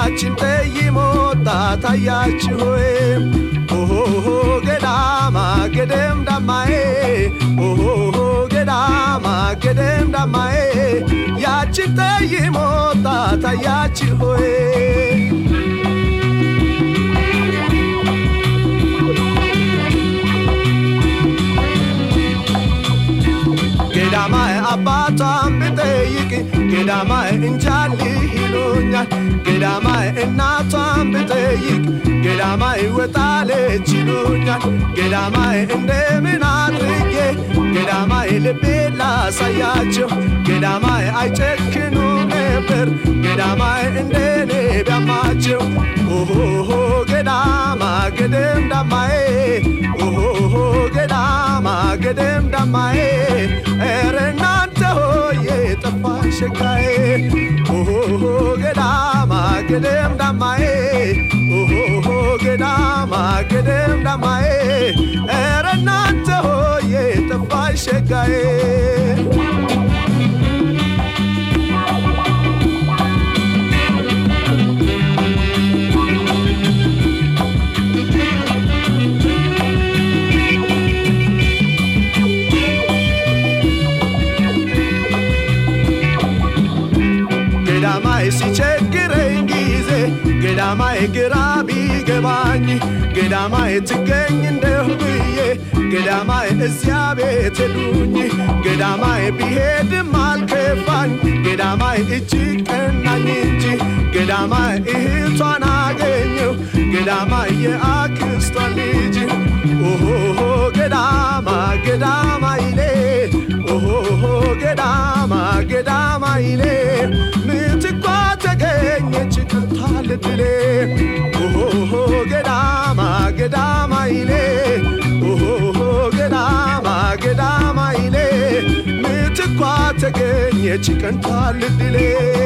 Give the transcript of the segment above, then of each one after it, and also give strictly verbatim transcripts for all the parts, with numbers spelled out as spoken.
ያችን ጠይሞታ ታያችሁ ሆይ ኦሆ ገዳማ ገደም ዳማዬ ኦሆ ገዳማ ገደም ዳማዬ ያችን ጠይሞታ ታያችሁ ሆይ ገዳማዬ አባቷን ብጠይቅ ገዳማዬ እንጃል ይሉኛል ገዳማዬ እናቷን ብጠይቅ ገዳማዬ ወጣለች ይሉኛል ገዳማዬ እንደምን አድርጌ ገዳማዬ ልቤ ላሳያቸው ገዳማዬ አይጨክኑም ነበር ገዳማዬ እንደኔ ቢያማቸው ኦሆ ገዳማ ገደም ዳማዬ ኦሆ ገዳማ ገደም ዳማዬ ኧረ እናንተ ሆዬ ጠፋሽ ሸጋዬ ኦሆ ገዳማ ገደም ዳማዬ ኦሆ ገዳማ ገደም ዳማዬ ኧረ እናንተ ሆዬ ጠፋሽ ሸጋዬ ገዳማዬ ሲቸግረኝ ጊዜ ገዳማዬ ግራ ቢገባኝ ገዳማዬ ትገኝ እንደሁ ብዬ ገዳማዬ እዚያ ቤት ሄዱኝ ገዳማዬ ቢሄድም አልከፋኝ ገዳማዬ እጅግ ቀናኝ እንጂ ገዳማዬ እህቷን አገኘው ገዳማዬ የአክስቷን ልጅ ኦሆ ገዳማ ገዳማ ይሌ ኦሆ ገዳማ ገዳማ ይሌ ምትኳ ተገኘች ከታልድሌ ኦሆ ገዳማ ገዳማ ይሌ ኦሆ ገዳማ ገዳማ ይሌ ምትኳ ተገኘች ከታልድሌ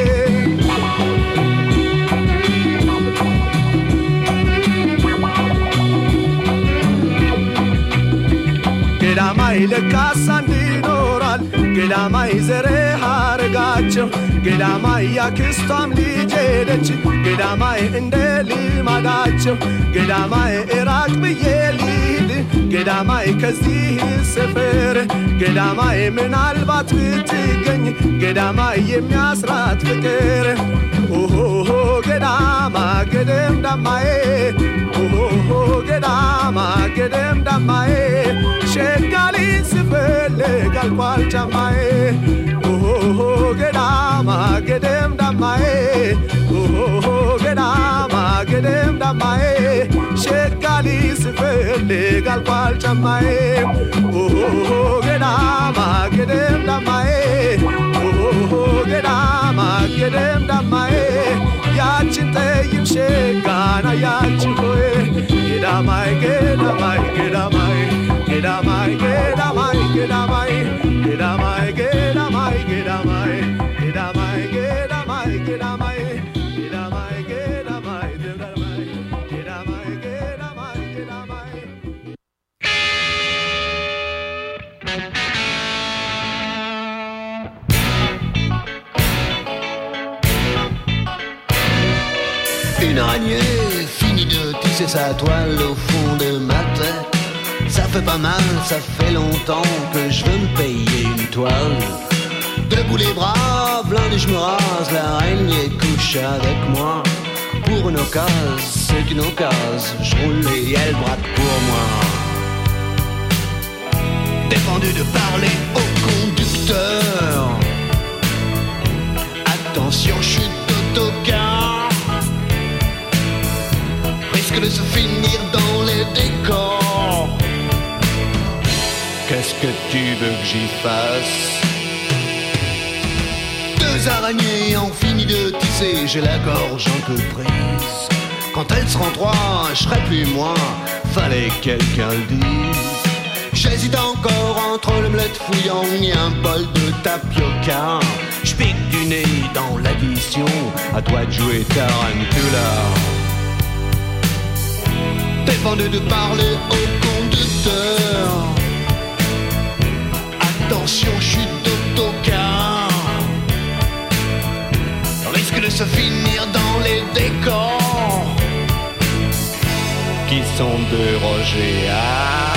ገዳማዬ ለካስ አንድ ይኖራል ገዳማዬ ዘሬ ሐረጋቸው ገዳማዬ ያክስቷም ልጅ ሄደች ገዳማዬ እንደ ልማዳቸው ገዳማዬ እራቅ ብዬ ልሂድ ገዳማዬ ከዚህ ሰፈር ገዳማዬ ምናልባት ብትገኝ ገዳማዬ የሚያስራት ፍቅር ኦሆ ገዳማ ገደም ዳማዬ ኦሆ ገዳማ ገደም ዳማዬ ሸጋሊ ስፈልግ አልቋል ጫማዬ ኦሆ ገዳማ ገደም ዳማዬ ኦሆ ገዳማ ገደም ዳማዬ ሸጋሊ ስፈልግ አልቋል ጫማዬ ኦሆ ገዳማ ገደም ዳማዬ ኦሆ ገዳማ ገደም ዳማዬ ያችን ጠይም ሸጋና ያችን ሆይ ገዳማዬ ገዳማዬ ገዳማዬ ገዳማዬ ገዳማዬ ገዳማዬ ገዳማዬ ገዳማዬ ገዳማዬ ገዳማዬ ገዳማዬ ገዳማዬ ገዳማዬ ገዳማዬ ገዳማዬ ገዳማዬ ገዳማዬ Une araignée finit de tisser sa toile au fond de ma tête. Ça fait pas mal, ça fait longtemps que je veux me payer une toile. Debout les bras, blindé je me rase, l'araignée couche avec moi. Pour une occasion, c'est une occasion, je roule et elle braque pour moi. Défendu de parler au conducteur. Attention, chute d'autocar. Risque de se finir dans les décors. Qu'est-ce que tu veux que j'y fasse? Deux araignées ont fini de tisser, j'ai la gorge un peu prise. Quand elles seront trois, je serai plus moi, fallait que quelqu'un le dise. J'hésite encore entre l'omelette fouillon et un bol de tapioca. J'pique du nez dans l'addition, à toi de jouer Tarantula. Défendu de parler au conducteur. Attention, chute d'autocar. Risque de se finir dans les décors qui sont de Roger Hart.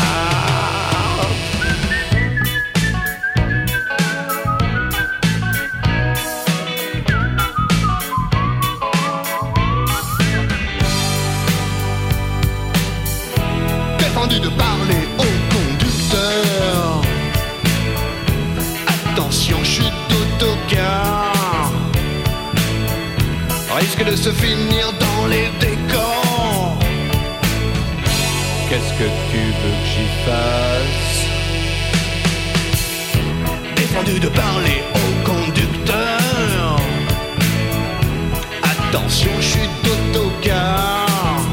Défendu de parler au conducteur. Attention, chute d'autocar. Risque de se finir dans les décors. Qu'est-ce que tu veux que j'y fasse? Défendu de parler au conducteur. Attention, chute d'autocar.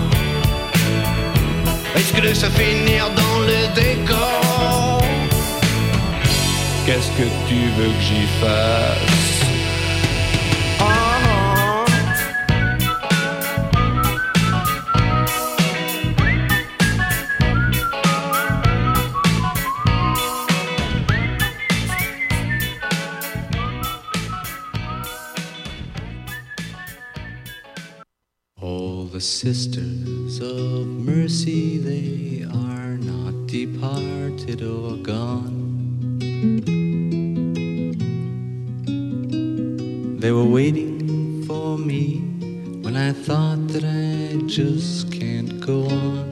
Risque de se finir dans le décor. Qu'est-ce que tu veux que j'y fasse? The sisters of mercy, they are not departed or gone. They were waiting for me when I thought that I just can't go on.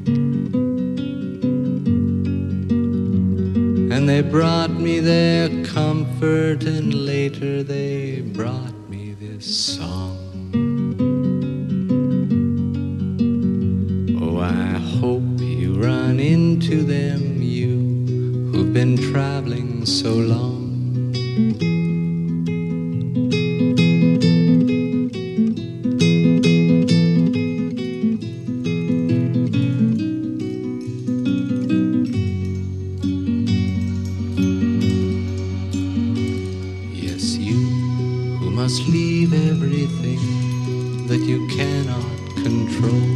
And they brought me their comfort, and later they brought me this song. Hope you run into them, you who've been traveling so long. Yes, you who must leave everything that you cannot control.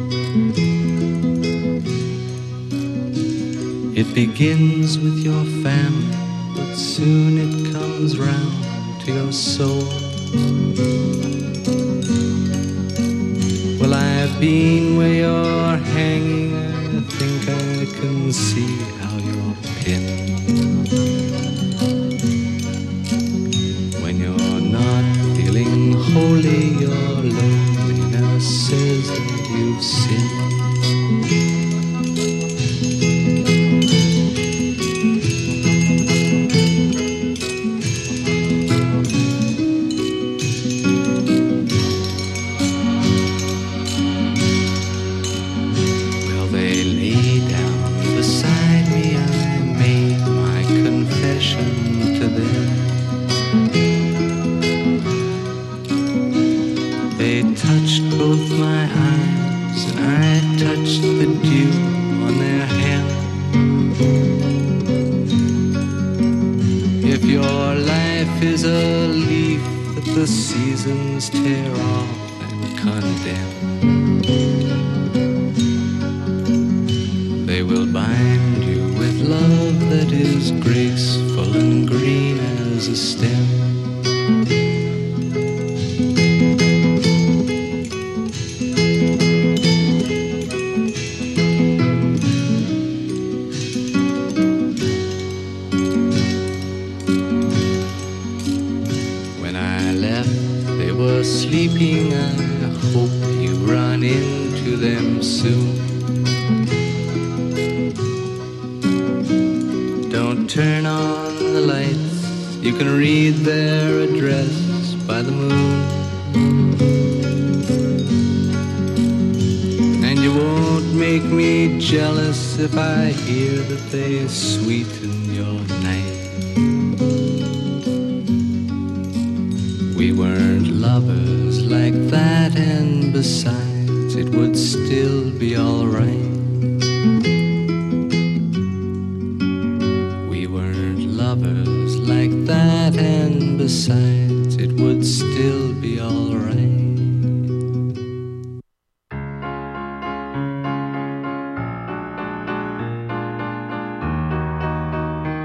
It begins with your family, but soon it comes round to your soul. Well, I've been where you're hanging, I think I can see how you're pinned. When you're not feeling holy, your loneliness says that you've sinned. The seasons tear off and condemn. They will bind you with love that is graceful and green as a stem. Sleeping, I hope you run into them soon. Don't turn on the lights, you can read their address by the moon. And you won't make me jealous if I hear that they sweeten your night. We weren't lovers like that, and besides, it would still be alright. We weren't lovers like that, and besides, it would still be alright.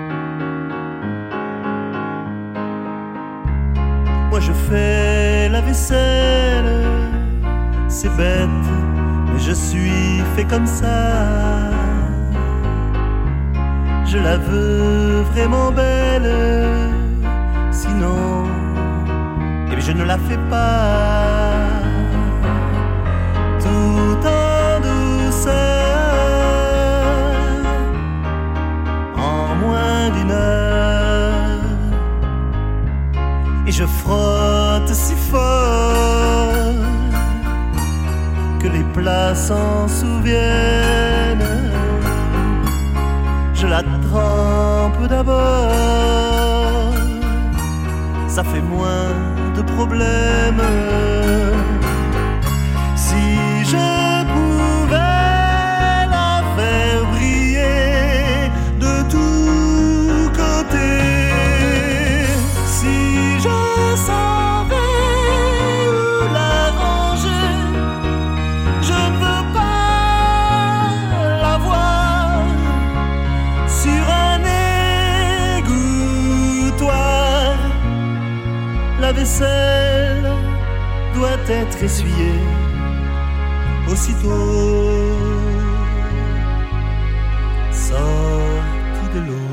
Moi je fais la vaisselle vaisselle. C'est bête, mais je suis fait comme ça. Je la veux vraiment belle, sinon, eh bien je ne la fais pas. Tout en douceur, en moins d'une heure, et je frotte si fort que les plats s'en souviennent. Je la trempe d'abord, ça fait moins de problèmes. Si je pouvais la faire briller de tous côtés, si je savais où la ranger, je ne veux pas la voir sur un égouttoir. La vaisselle doit être essuyée aussitôt sortie de l'eau.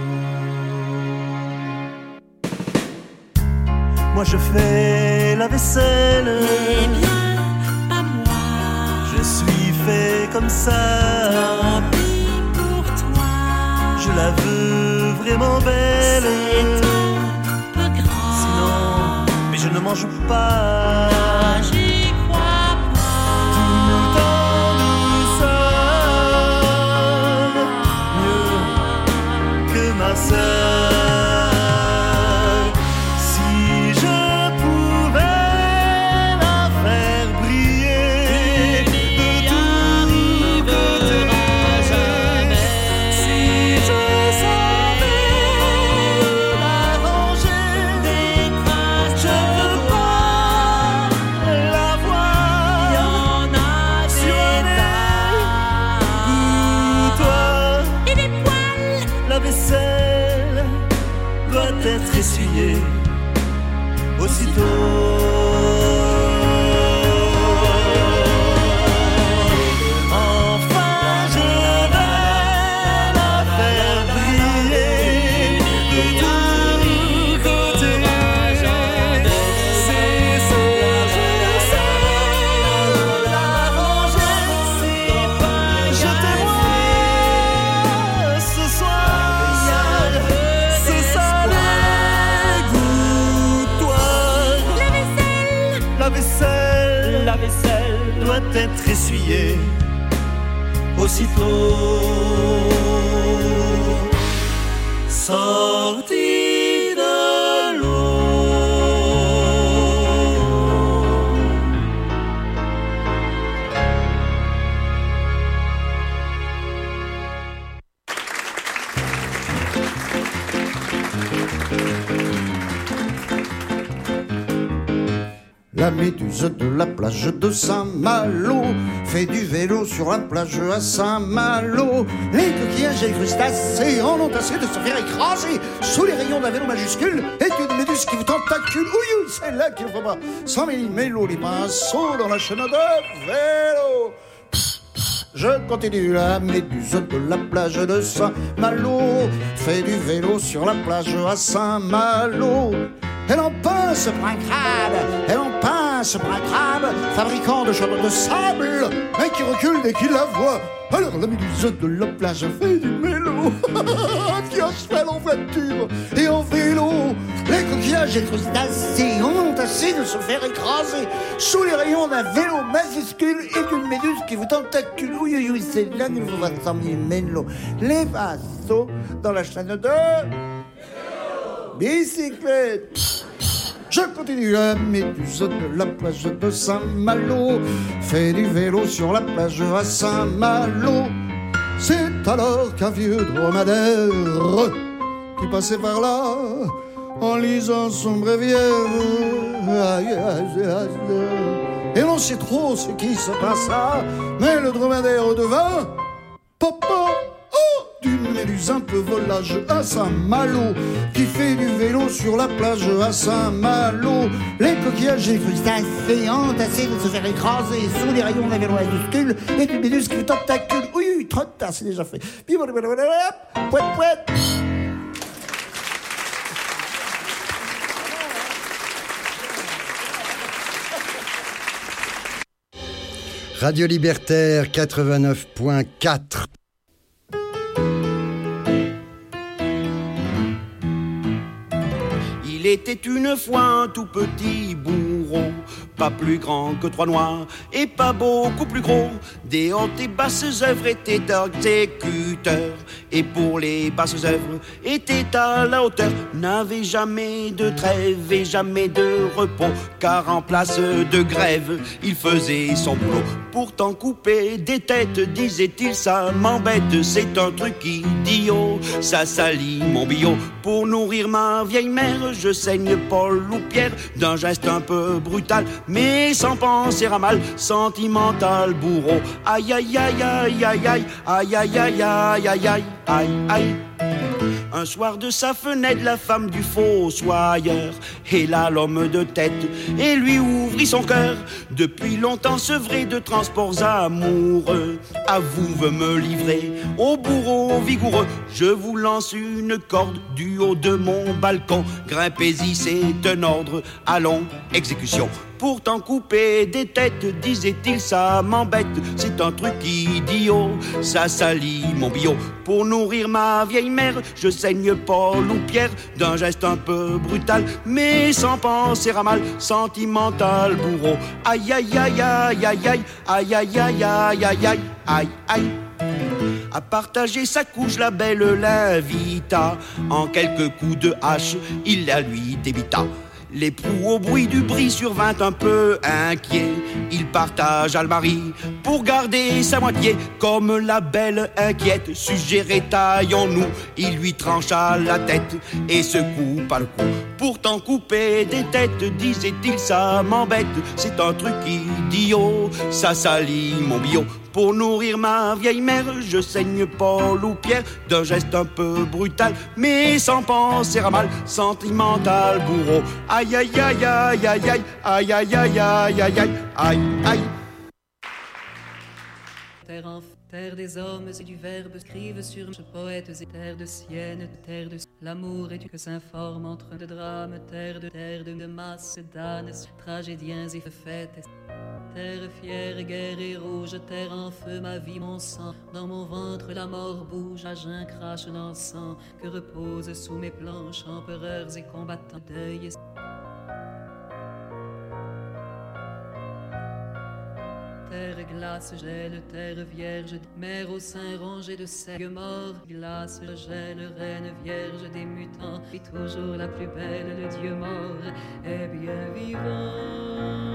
Moi je fais la vaisselle, Eh bien, pas moi. je suis fait comme ça. Tant pis pour toi. Je la veux vraiment belle, C'est un peu grand. sinon, mais je ne mange pas. Ah, j'y crois pas. Tout en douceur, mieux que ma sœur. Si je pouvais la faire briller de tous côtés, si je savais où la ranger, je veux pas la voir sur un égouttoir. Et des poils. La vaisselle doit être essuyée aussitôt. Enfin, je vais la faire briller de tous côtés. C'est ça, je sais la ranger. Jetez-moi ce soir, c'est ça l'égouttoir. La vaisselle. La vaisselle, la vaisselle doit être essuyée aussitôt sortie de l'eau. La méduse de la plage de Saint-Malo fait du vélo sur la plage à Saint-Malo. Les coquillages et les crustacés en ont assez de se faire écraser sous les rayons d'un vélo majuscule et qu'une méduse qui vous tentacule. Oui, oui, c'est là qu'il faut pas. Sans méli-mélo, les pinceaux dans la chaîne de vélo. Je continue. La méduse de la plage de Saint-Malo fait du vélo sur la plage à Saint-Malo. Elle en pince un crabe, elle en pince un crabe, fabricant de châteaux de sable, mais qui recule dès qu'il la voit. Alors la méduse de la plage fait du mélo, qui a cheval en voiture et en vélo. Les coquillages et crustacés ont assez de se faire écraser sous les rayons d'un vélo majuscule et d'une méduse qui vous tentacule. Oui, oui, oui, c'est là qu'il vous va s'emmener mélo. Les vasos dans la chaîne de bicyclette. Je continue. La méduse de la plage de Saint-Malo fait du vélo sur la plage à Saint-Malo. C'est alors qu'un vieux dromadaire qui passait par là en lisant son bréviaire. Et l'on sait trop ce qui se passa, mais le dromadaire devint papa, oh, d'une Méduse un peu volage à Saint-Malo, qui fait du vélo sur la plage à Saint-Malo. Les coquillages et crustacés entassés de se faire écraser sous les rayons d'un vélo majuscule et du Méduse qui tentacule. Oui, oui, trop tard, c'est déjà fait. Pouet, pouet. Radio Libertaire quatre-vingt-neuf point quatre. Il était une fois un tout petit bourreau, pas plus grand que trois noix et pas beaucoup plus gros. Des hautes et basses œuvres étaient exécuteurs, et pour les basses œuvres était à la hauteur. N'avait jamais de trêve et jamais de repos, car en place de grève il faisait son boulot. Pourtant couper des têtes, disait-il, ça m'embête, c'est un truc idiot, ça salit mon billot. Pour nourrir ma vieille mère, je saigne Paul ou Pierre d'un geste un peu brutal, mais sans penser à mal, sentimental bourreau. Aïe aïe aïe aïe aïe aïe aïe aïe aïe aïe aïe aïe aïe aïe. Un soir de sa fenêtre, la femme du fossoyeur, et là l'homme de tête, et lui ouvrit son cœur. Depuis longtemps sevré de transports amoureux, à vous veut me livrer au bourreau vigoureux. Je vous lance une corde du haut de mon balcon, grimpez-y, c'est un ordre, allons, exécution. Pourtant couper des têtes, disait-il, ça m'embête, c'est un truc idiot, ça salit mon billot. Pour nourrir ma vieille mère, je saigne Paul ou Pierre d'un geste un peu brutal, mais sans penser à mal, sentimental bourreau. Aïe aïe aïe aïe aïe aïe aïe aïe aïe aïe aïe aïe aïe aïe. À partager sa couche, la belle l'invita, en quelques coups de hache, il la lui débita. L'époux au bruit du bris survint un peu inquiet. Il partagea le mari pour garder sa moitié. Comme la belle inquiète suggérait taillons-nous, il lui trancha la tête et se coupa le cou. Pourtant couper des têtes, disait-il, ça m'embête, c'est un truc idiot, ça salit mon billot. Pour nourrir ma vieille mère, je saigne Paul ou Pierre d'un geste un peu brutal, mais sans penser à mal, sentimental bourreau. Aïe aïe aïe aïe aïe aïe aïe aïe aïe aïe aïe aïe aïe aïe. Terre en terre des hommes et du verbe scrive sur poètes et terre de sienne, terre de l'amour et du que s'informe entre de drames, terre de terre de masse d'ânes, tragédiens et fêtes. Terre fière, guerre et rouge, terre en feu, ma vie, mon sang. Dans mon ventre, la mort bouge, à jeun crache l'encens que repose sous mes planches, empereurs et combattants, deuil et... Terre glace, gèle, terre vierge, mer au sein rongé de seigle mort. Glace, gèle, reine vierge des mutants, puis toujours la plus belle, le Dieu mort est bien vivant.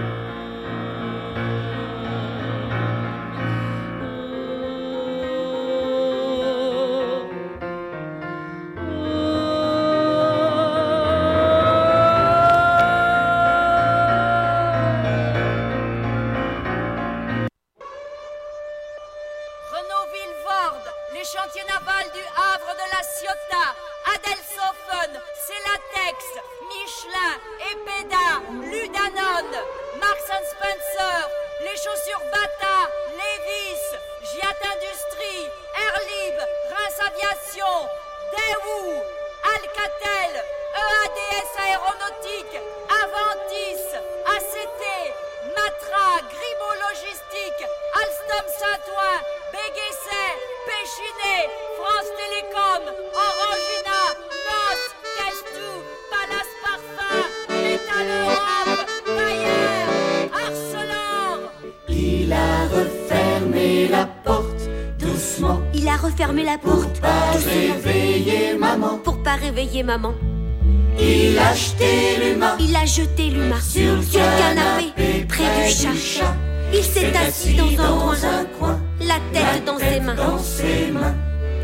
Maman. Il a jeté l'humain, il a jeté l'humain sur le canapé, canapé près du chat. Du chat. Il s'est assis dans, dans un, coin, un coin, la tête, la dans, tête ses mains. dans ses mains.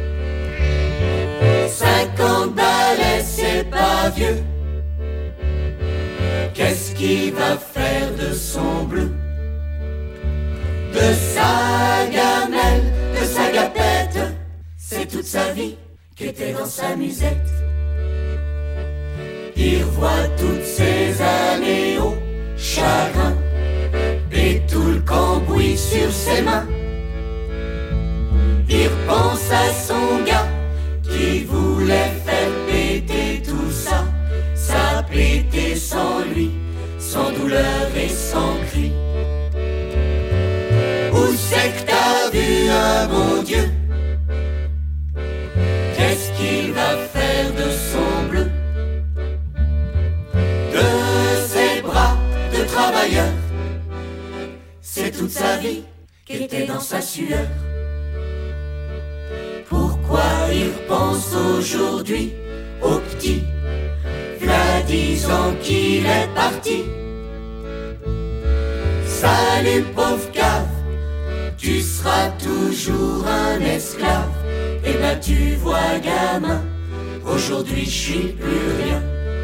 Cinquante balais, c'est pas vieux. Qu'est-ce qu'il va faire de son bleu? De sa gamelle, de sa gapette, c'est c'est toute sa vie qu'était dans sa musette. Il revoit toutes ces années au chagrin et tout le cambouis sur ses mains. Il repense à son gars qui voulait faire péter tout ça. Ça a pété sans lui, sans douleur et sans cri. Où c'est que t'as vu un bon Dieu? Qu'est-ce qu'il va faire de son bleu? De ses bras de travailleur, c'est toute sa vie qui était dans sa sueur. Pourquoi il repense aujourd'hui au petit? V'là dix ans qu'il est parti. Salut pauvre cave, tu seras toujours un esclave. Eh ben tu vois gamin, aujourd'hui je suis plus rien.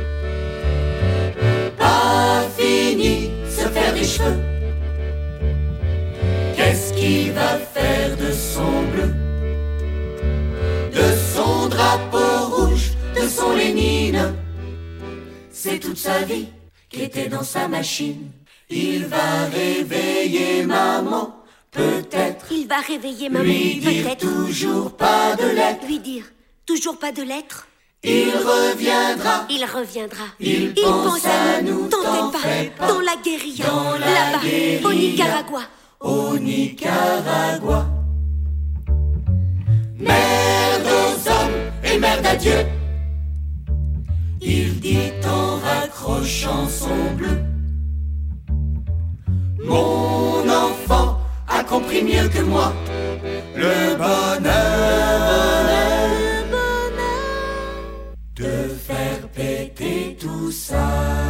Pas fini se faire des cheveux. Qu'est-ce qu'il va faire de son bleu? De son drapeau rouge, de son Lénine. C'est toute sa vie qui était dans sa machine. Il va réveiller maman, peut-être. Il va réveiller maman, lui dire peut-être. Toujours pas de lettres. Lui dire toujours pas de lettres. Il reviendra. Il reviendra. Il, Il pense, pense à nous. T'en Tentez fais pas. pas. Dans la guérilla. Dans la Là-bas. guérilla. Au Nicaragua. Au Nicaragua. Merde aux hommes et merde à Dieu. Il dit en raccrochant son bleu. Mon enfant a compris mieux que moi le bonheur, le bonheur de faire péter tout ça.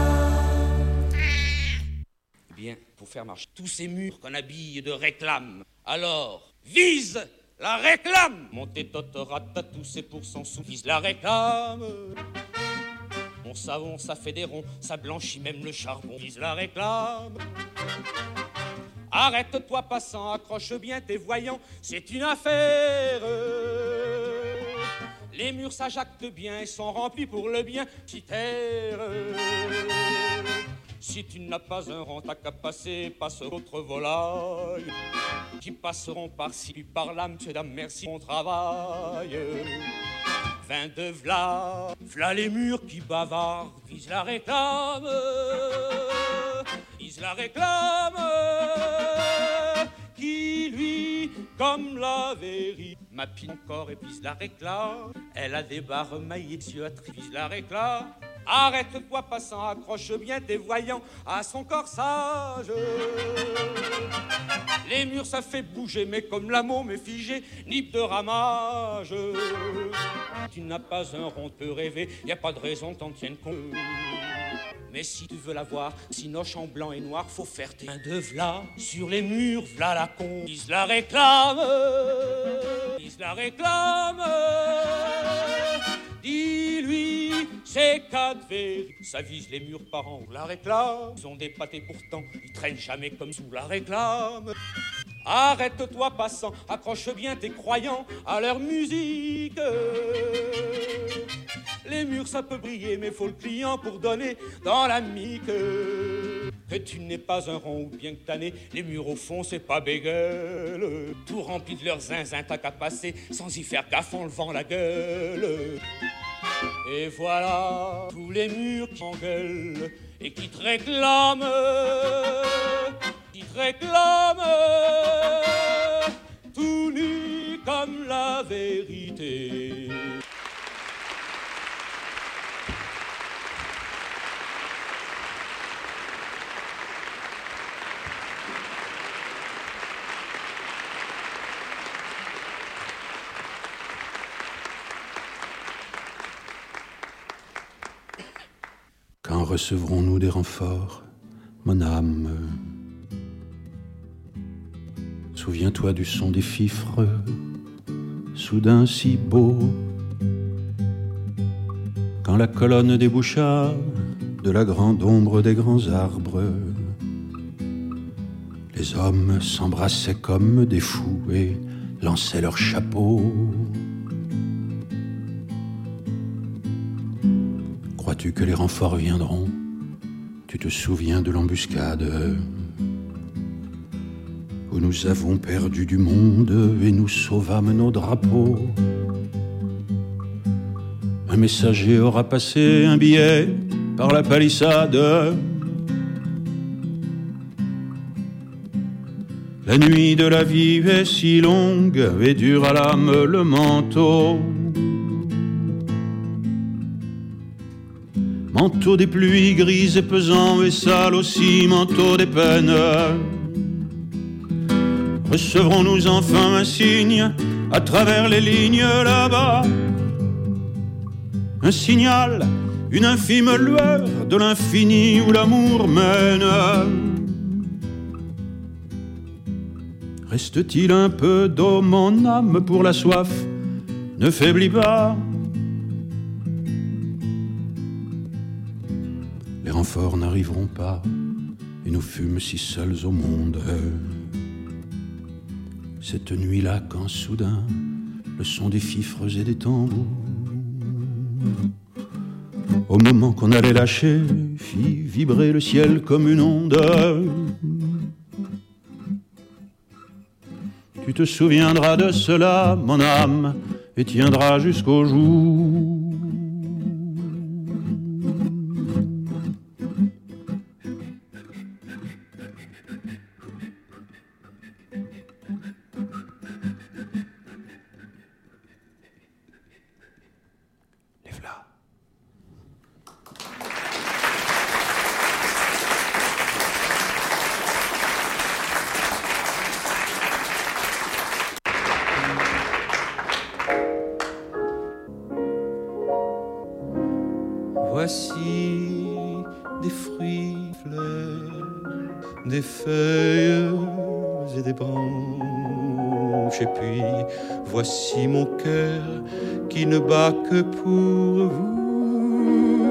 Bien, pour faire marcher tous ces murs qu'on habille de réclames, alors vise la réclame. Montez totoratatu, c'est pour cent sous, vise la réclame. Mon savon, ça fait des ronds, ça blanchit même le charbon, vise la réclame. Arrête-toi passant, accroche bien tes voyants, c'est une affaire. Les murs ça jacte bien et sont remplis pour le bien, si terre. Si tu n'as pas un rang, t'as qu'à passer, passe d'autres volailles qui passeront par-ci, puis par-là, monsieur, dame, merci, mon travail. Vingt-deux v'là, v'là les murs qui bavardent, vise la réclame, vise la réclame, qui lui, comme la vérité, m'appine encore et vise la réclame. Elle a des barres maillées, yeux vise la réclame. Arrête-toi passant, accroche bien tes voyants à son corsage. Les murs ça fait bouger, mais comme la môme est figée, ni de ramage. Tu n'as pas un rond, peut rêver, y a pas de raison t'en tiennes compte. Mais si tu veux la voir, sinoche en blanc et noir, faut faire tes mains de v'là. Sur les murs, v'là la con, ils la réclament, ils la réclament. Dis-lui, c'est quatre vérités. Ça vise les murs par en haut, la réclame. Ils ont des pâtés pourtant, ils traînent jamais comme sous la réclame. Arrête-toi passant, accroche bien tes croyants à leur musique. Les murs ça peut briller, mais faut le client pour donner dans la mique. Que tu n'es pas un rond ou bien que t'as né, les murs au fond c'est pas bégueule. Tout rempli de leurs zinzins, t'as qu'à passer sans y faire gaffe en levant la gueule. Et voilà tous les murs qui engueulent et qui te réclament, qui te réclament, tout nu comme la vérité. Quand recevrons-nous des renforts, mon âme? Souviens-toi du son des fifres, soudain si beau. Quand la colonne déboucha de la grande ombre des grands arbres, les hommes s'embrassaient comme des fous et lançaient leurs chapeaux. Crois-tu que les renforts viendront? Tu te souviens de l'embuscade où nous avons perdu du monde et nous sauvâmes nos drapeaux? Un messager aura passé un billet par la palissade. La nuit de la vie est si longue et dure à l'âme le manteau. Manteau des pluies grises et pesant et sale aussi, manteau des peines. Recevrons-nous enfin un signe à travers les lignes là-bas? Un signal, une infime lueur de l'infini où l'amour mène. Reste-t-il un peu d'eau, mon âme, pour la soif? Ne faiblis pas. Les renforts n'arriveront pas et nous fûmes si seuls au monde. Cette nuit-là, quand soudain, le son des fifres et des tambours, au moment qu'on allait lâcher, fit vibrer le ciel comme une onde. Tu te souviendras de cela, mon âme, et tiendras jusqu'au jour. Voici des fruits, fleurs, des feuilles et des branches. Et puis voici mon cœur qui ne bat que pour vous.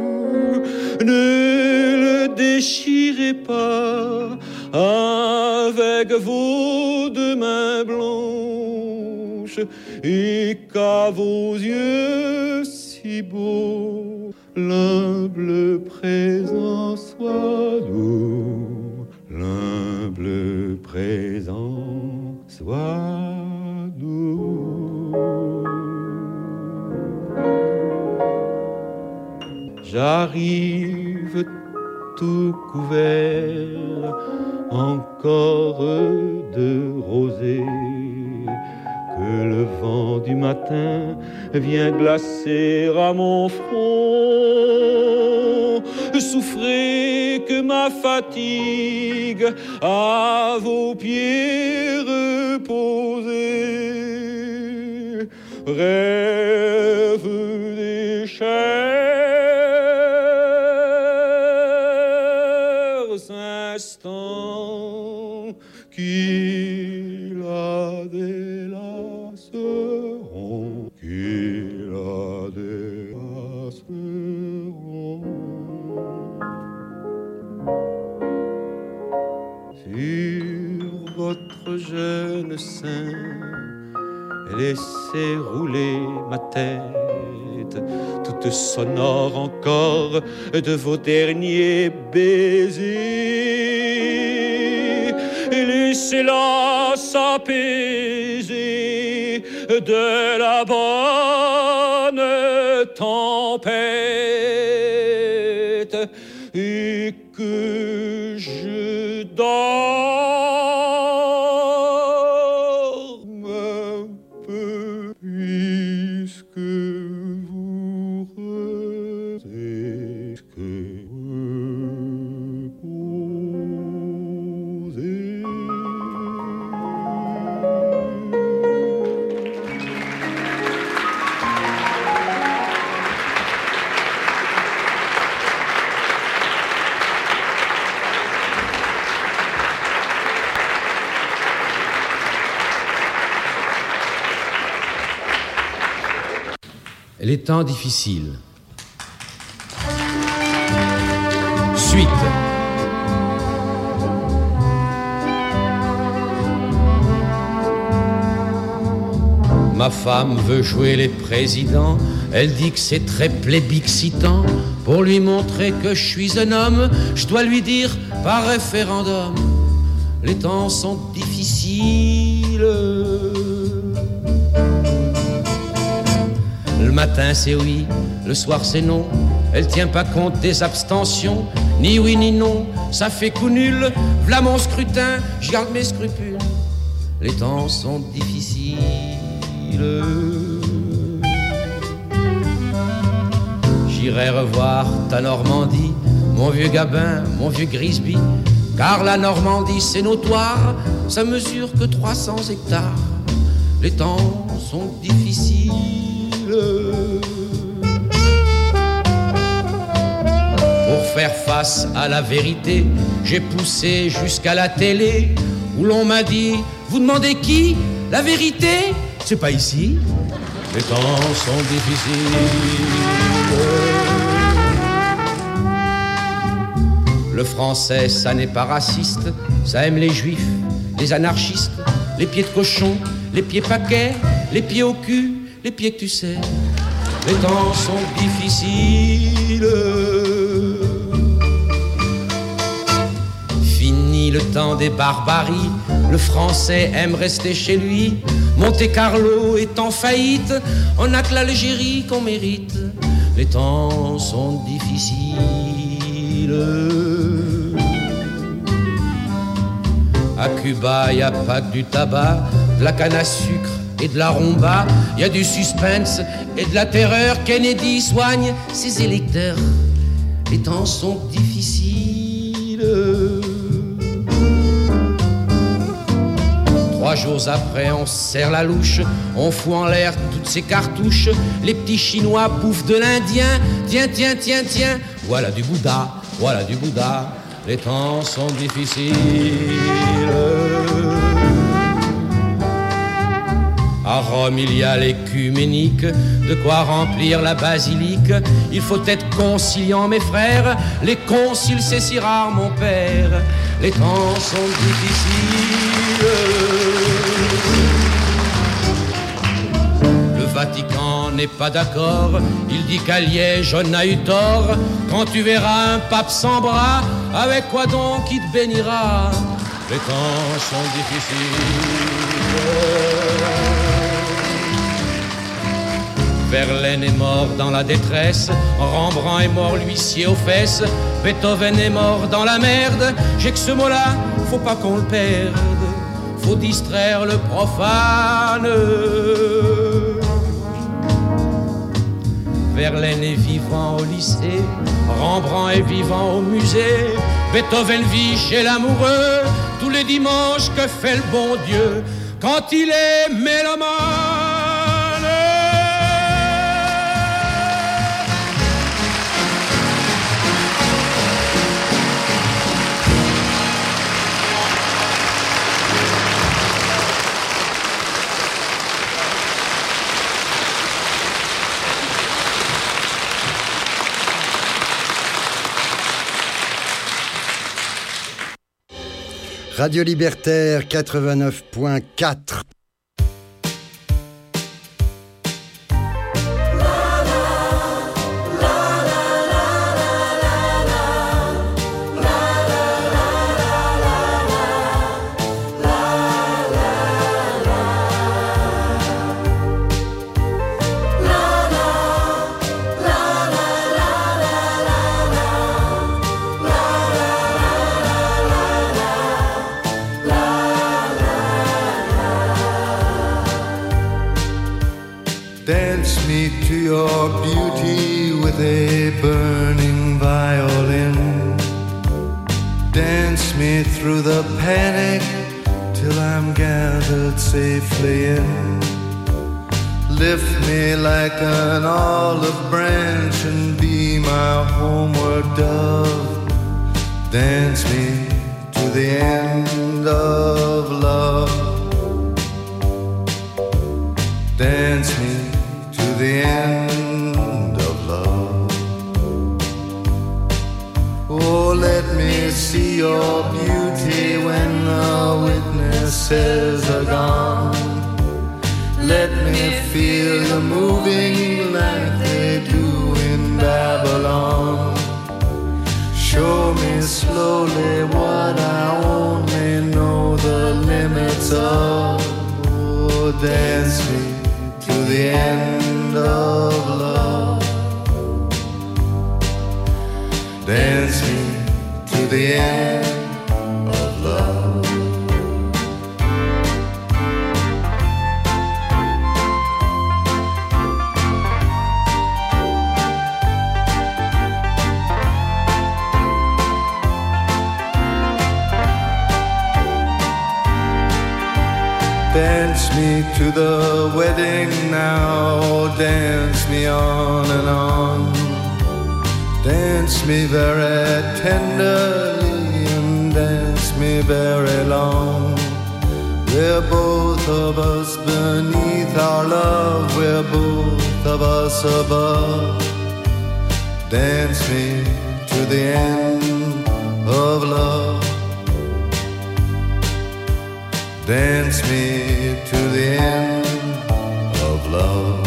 Ne le déchirez pas avec vos deux mains blanches, et qu'à vos yeux si beaux l'humble présent soit doux, l'humble présent soit doux. J'arrive tout couvert encore de rosée, que le vent du matin vient glacer à mon front. Souffrez que ma fatigue à vos pieds reposée rêve des chers instants qui la délaceront, qui la délaceront. Sur votre jeune sein, laissez rouler ma tête, toute sonore encore de vos derniers baisers. Et laissez-la s'apaiser de la bonne tempête, et que je dorme un peu, puisque vous reposez, que reposez. Les temps difficiles. Suite. Ma femme veut jouer les présidents, elle dit que c'est très plébiscitant. Pour lui montrer que je suis un homme, je dois lui dire par référendum, les temps sont difficiles. Le matin c'est oui, le soir c'est non. Elle tient pas compte des abstentions, ni oui ni non, ça fait coup nul. V'là mon scrutin, je garde mes scrupules. Les temps sont difficiles. J'irai revoir ta Normandie, mon vieux Gabin, mon vieux Grisby, car la Normandie c'est notoire, ça mesure que trois cents hectares. Les temps sont difficiles. Pour faire face à la vérité, j'ai poussé jusqu'à la télé, où l'on m'a dit, vous demandez qui? La vérité? C'est pas ici. Les temps sont difficiles. Le français, ça n'est pas raciste, ça aime les juifs, les anarchistes, les pieds de cochon, les pieds paquets, les pieds au cul, les pieds que tu sais. Les temps sont difficiles. Fini le temps des barbaries, le français aime rester chez lui. Monte Carlo est en faillite, on n'a que l'Algérie qu'on mérite. Les temps sont difficiles. À Cuba, y a pas que du tabac, de la canne à sucre et de la rumba. Y a du suspense et de la terreur. Kennedy soigne ses électeurs. Les temps sont difficiles. Trois jours après, on serre la louche, on fout en l'air toutes ces cartouches. Les petits Chinois bouffent de l'Indien. Tiens, tiens, tiens, tiens, voilà du Bouddha, voilà du Bouddha. Les temps sont difficiles. À Rome, il y a l'écuménique, de quoi remplir la basilique. Il faut être conciliant, mes frères. Les conciles, c'est si rare, mon père. Les temps sont difficiles. Le Vatican n'est pas d'accord. Il dit qu'à Liège, on a eu tort. Quand tu verras un pape sans bras, avec quoi donc il te bénira? Les temps sont difficiles. Verlaine est mort dans la détresse, Rembrandt est mort l'huissier aux fesses, Beethoven est mort dans la merde. J'ai que ce mot-là, faut pas qu'on le perde, faut distraire le profane. Verlaine est vivant au lycée, Rembrandt est vivant au musée, Beethoven vit chez l'amoureux, tous les dimanches que fait le bon Dieu, quand il est mélomane. Radio Libertaire quatre-vingt-neuf point quatre. Dance me to your beauty with a burning violin. Dance me through the panic till I'm gathered safely in. Lift me like an olive branch and be my homeward dove. Dance me to the end of love. Dance me to the end of love. Oh, let me see your beauty when the witnesses are gone. let me feel you moving like they do in Babylon. Show me slowly what I only know the limits of. Oh, dance me to the end of love. Dance me to the end of love. Dance me to the wedding now, dance me on and on. Dance me very tenderly and dance me very long. We're both of us beneath our love, we're both of us above. Dance me to the end of love. Dance me to the end of love.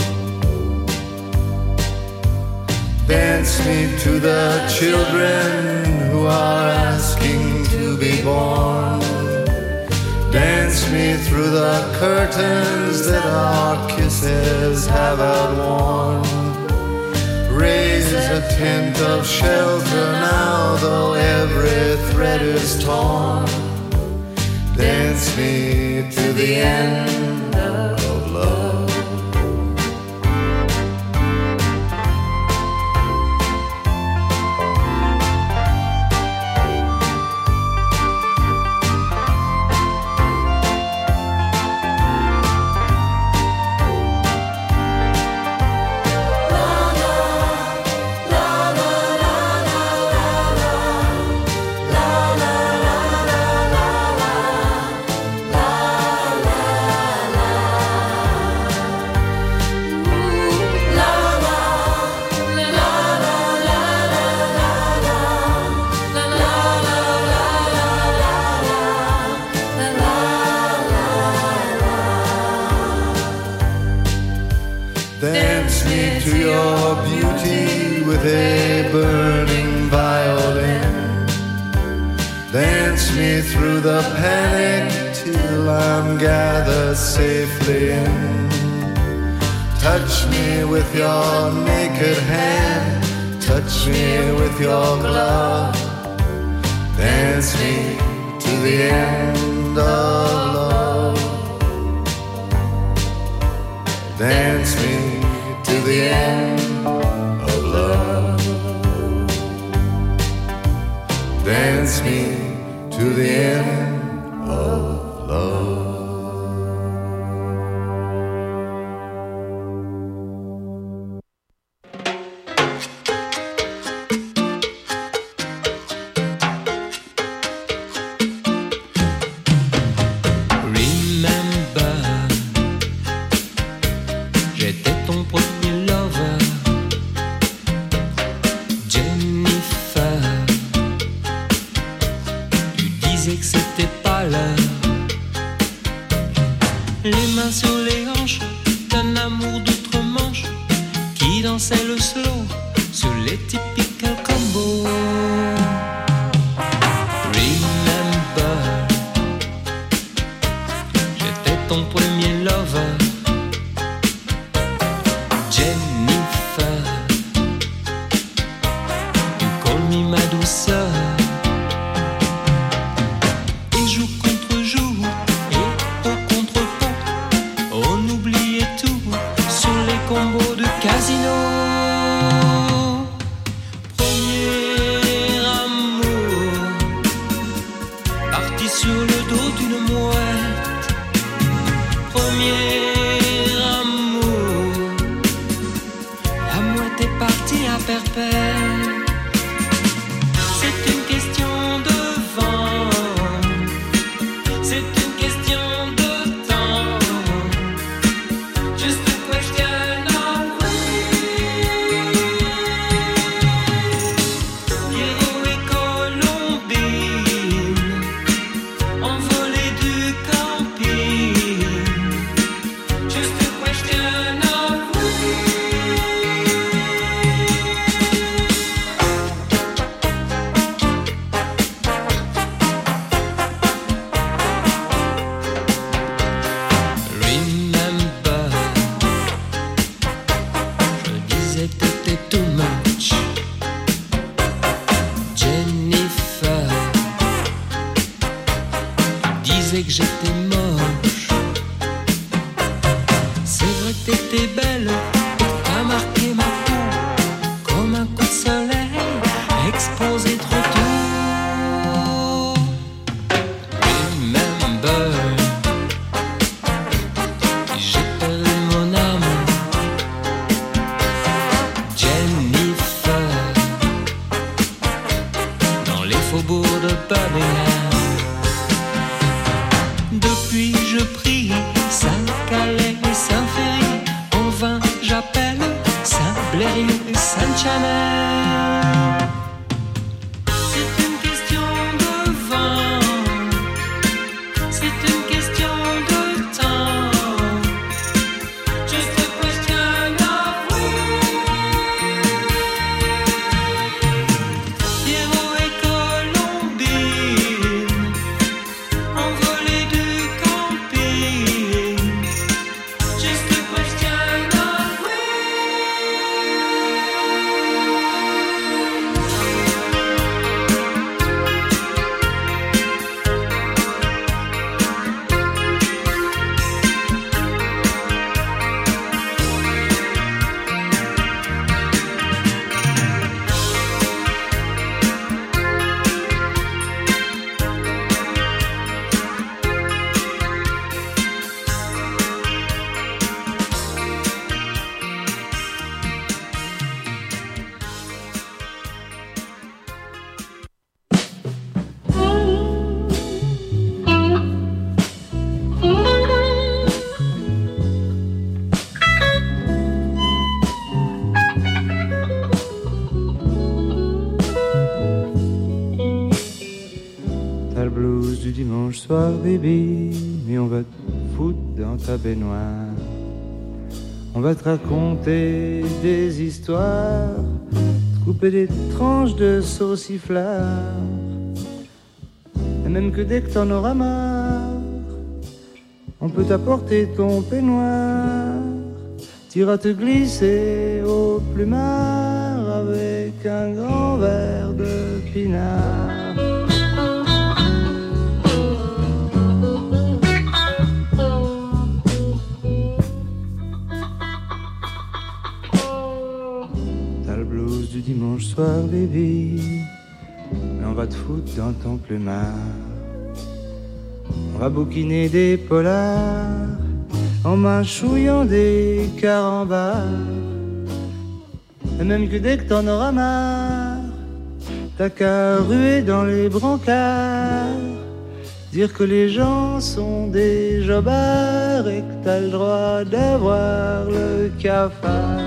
Dance me to the children who are asking to be born. Dance me through the curtains that our kisses have outworn. Raise a tent of shelter now, though every thread is torn. Dance me to the end of love. A burning violin. Dance me through the panic till I'm gathered safely in. Touch me with your naked hand, touch me with your glove. Dance me to the end of love. Dance me to the end of love. Dance me to the end of love. t'étais belle, t'as marqué ma peau comme un coup de soleil exposé trop tôt. Remember, j'ai perdu mon âme, Jennifer, dans les faubourgs de Birmingham. Depuis je prie Saint-Calais et Saint-Ferry, en vain j'appelle Saint-Blériot et Saint-Chanel. C'est une question de vent, c'est une question de temps, just a question of will. Pierrot et Colombine, envolés du camping, just a question of T'as le blues du dimanche soir, baby, mais on va te foutre dans ta baignoire. On va te raconter des histoires, te couper des tranches de sauciflard. Et même que dès que t'en auras marre, on peut t'apporter ton peignoir. T'iras te glisser au plumard avec un grand verre de pinard. Du dimanche soir, baby, mais on va te foutre dans ton plumard. On va bouquiner des polars en mâchouillant des carambars. Et même que dès que t'en auras marre, t'as qu'à ruer dans les brancards, dire que les gens sont des jobards et que t'as le droit d'avoir le cafard.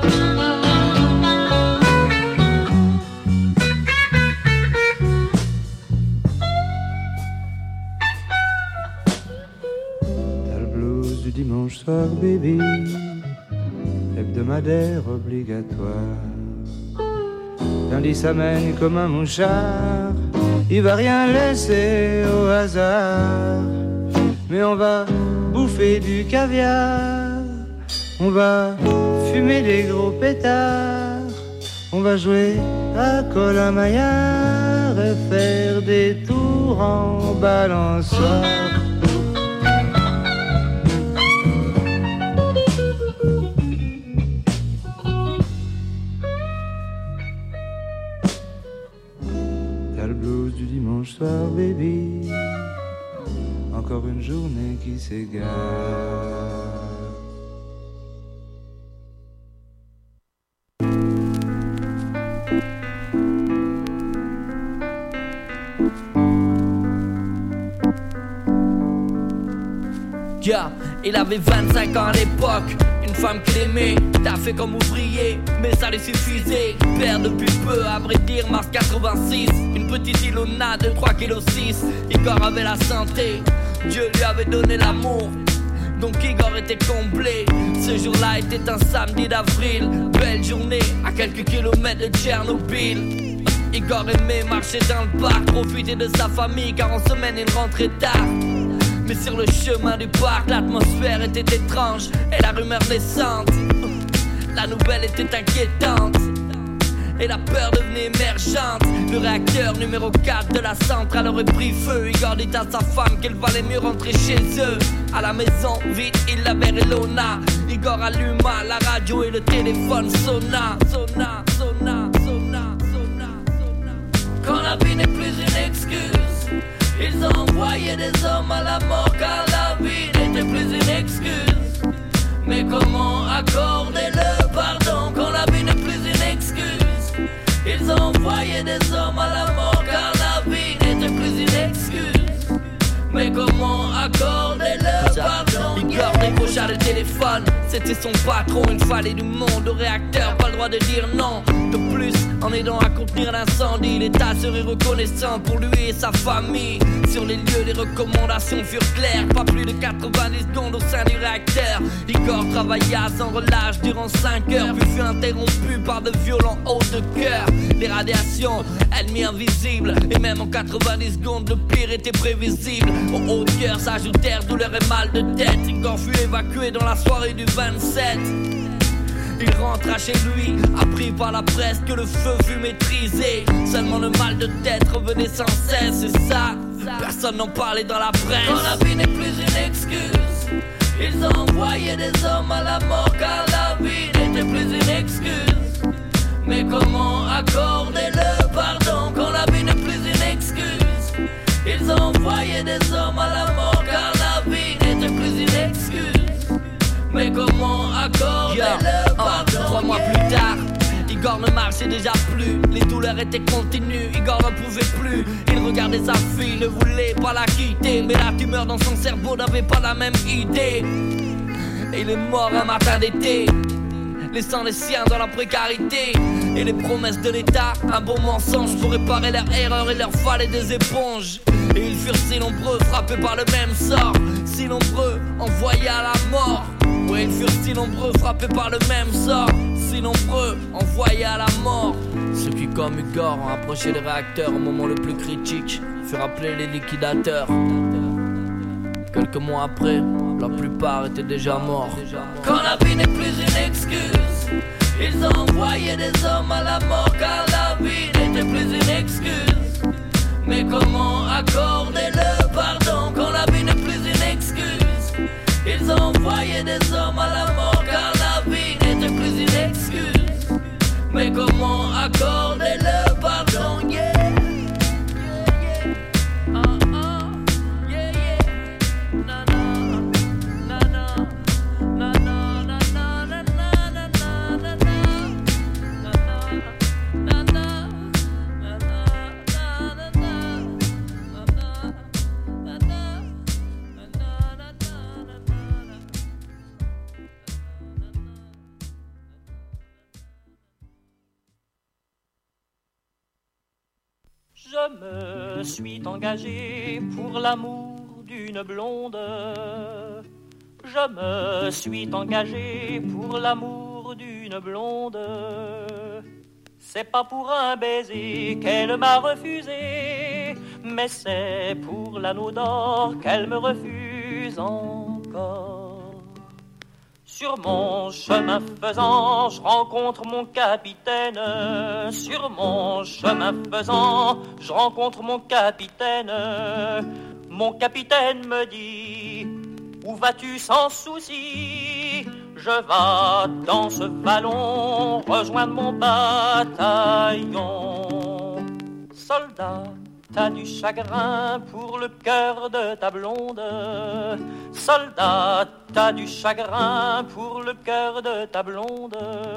Dimanche soir, baby, hebdomadaire obligatoire. Lundi s'amène comme un mouchard, il va rien laisser au hasard. Mais on va bouffer du caviar, on va fumer des gros pétards, on va jouer à Colin Maillard et faire des tours en balançoire. Soir, baby, encore une journée qui s'égare. Yeah, il avait vingt-cinq ans à l'époque. Une femme qu'il aimait, t'as fait comme ouvrier, mais ça lui suffisait. Père depuis peu, à vrai dire, mars quatre-vingt-six. Une petite Ilona de trois virgule six kilos. Igor avait la santé, Dieu lui avait donné l'amour, donc Igor était comblé. Ce jour-là était un samedi d'avril, belle journée à quelques kilomètres de Tchernobyl. Igor aimait marcher dans le parc, profiter de sa famille, car en semaine il rentrait tard. Mais sur le chemin du parc, l'atmosphère était étrange et la rumeur naissante. La nouvelle était inquiétante et la peur devenait émergente. Le réacteur numéro quatre de la centrale aurait pris feu. Igor dit à sa femme qu'il valait mieux rentrer chez eux. À la maison, vite, il avait Ilona. Igor alluma la radio et le téléphone sonna, sonna, sonna, sonna, sonna, sonna. Quand la vie n'est plus une excuse, ils ont envoyé des hommes à la mort car la vie n'était plus une excuse. Mais comment accorder le pardon quand la vie n'est plus une excuse? Ils ont envoyé des hommes à la mort car la vie n'était plus une excuse. Mais comment accorder le pardon? Igor décrocha le téléphone, c'était son patron. Il fallait du monde au réacteur, pas le droit de dire non. De plus, en aidant à contenir l'incendie, l'État serait reconnaissant pour lui et sa famille. Sur les lieux, les recommandations furent claires. Pas plus de quatre-vingt-dix secondes au sein du réacteur. Igor travailla sans relâche durant cinq heures, puis fut interrompu par de violents hauts de cœur. Les radiations, ennemis invisibles, et même en quatre-vingt-dix secondes, le pire était prévisible. Au haut de cœur s'ajoutèrent douleur et mal de tête. Igor fut évacué dans la soirée du vingt-sept. Il rentra chez lui, appris par la presse que le feu fut maîtrisé. Seulement le mal de tête revenait sans cesse, et ça, personne n'en parlait dans la presse. Quand la vie n'est plus une excuse, ils ont envoyé des hommes à la mort car la vie n'était plus une excuse. Mais comment accorder le pardon quand la vie n'est plus une excuse? Ils ont envoyé des hommes à la mort car la vie n'était plus une excuse. Mais comment accorder yeah. le pardon? Trois mois plus tard, Igor ne marchait déjà plus. Les douleurs étaient continues, Igor ne pouvait plus. Il regardait sa fille, ne voulait pas la quitter. Mais la tumeur dans son cerveau n'avait pas la même idée. Et il est mort un matin d'été, laissant les siens dans la précarité. Et les promesses de l'État, un bon mensonge pour réparer leurs erreurs, il leur fallait des éponges. Et ils furent si nombreux, frappés par le même sort, si nombreux, envoyés à la mort. Ouais, ils furent si nombreux, frappés par le même sort, si nombreux, envoyés à la mort. Ceux qui, comme Igor, ont approché les réacteurs au moment le plus critique furent appelés les liquidateurs. Quelques mois après, la plupart étaient déjà morts. Quand la vie n'est plus une excuse, ils ont envoyé des hommes à la mort car la vie n'était plus une excuse. Mais comment accorder le pardon quand la vie n'est plus une excuse? Ils ont envoyé des hommes à la mort car la vie n'était plus une excuse. Mais comment accorder le pardon? Yeah. Je me suis engagé pour l'amour d'une blonde. Je me suis engagé pour l'amour d'une blonde. C'est pas pour un baiser qu'elle m'a refusé, mais c'est pour l'anneau d'or qu'elle me refuse encore. Sur mon chemin faisant, je rencontre mon capitaine. Sur mon chemin faisant, je rencontre mon capitaine. Mon capitaine me dit: où vas-tu sans souci? Je vais dans ce vallon rejoindre mon bataillon. Soldat, t'as du chagrin pour le cœur de ta blonde. Soldat, t'as du chagrin pour le cœur de ta blonde.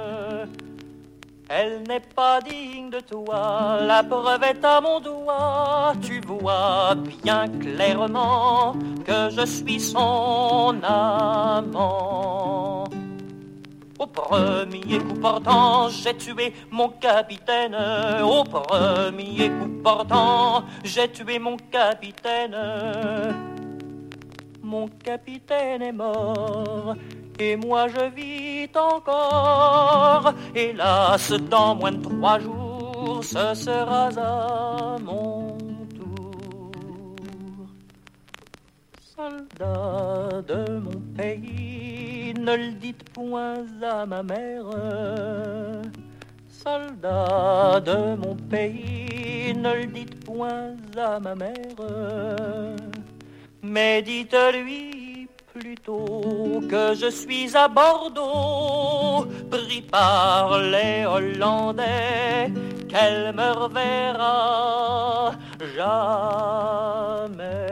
Elle n'est pas digne de toi, la preuve est à mon doigt. Tu vois bien clairement que je suis son amant. Au premier coup portant, j'ai tué mon capitaine. Au premier coup portant, j'ai tué mon capitaine. Mon capitaine est mort, et moi je vis encore. Hélas, dans moins de trois jours, ce sera à mon tour. Soldats de mon pays, ne le dites point à ma mère. Soldats de mon pays, ne le dites point à ma mère. Mais dites-lui Plutôt que je suis à Bordeaux, pris par les Hollandais, qu'elle me reverra jamais.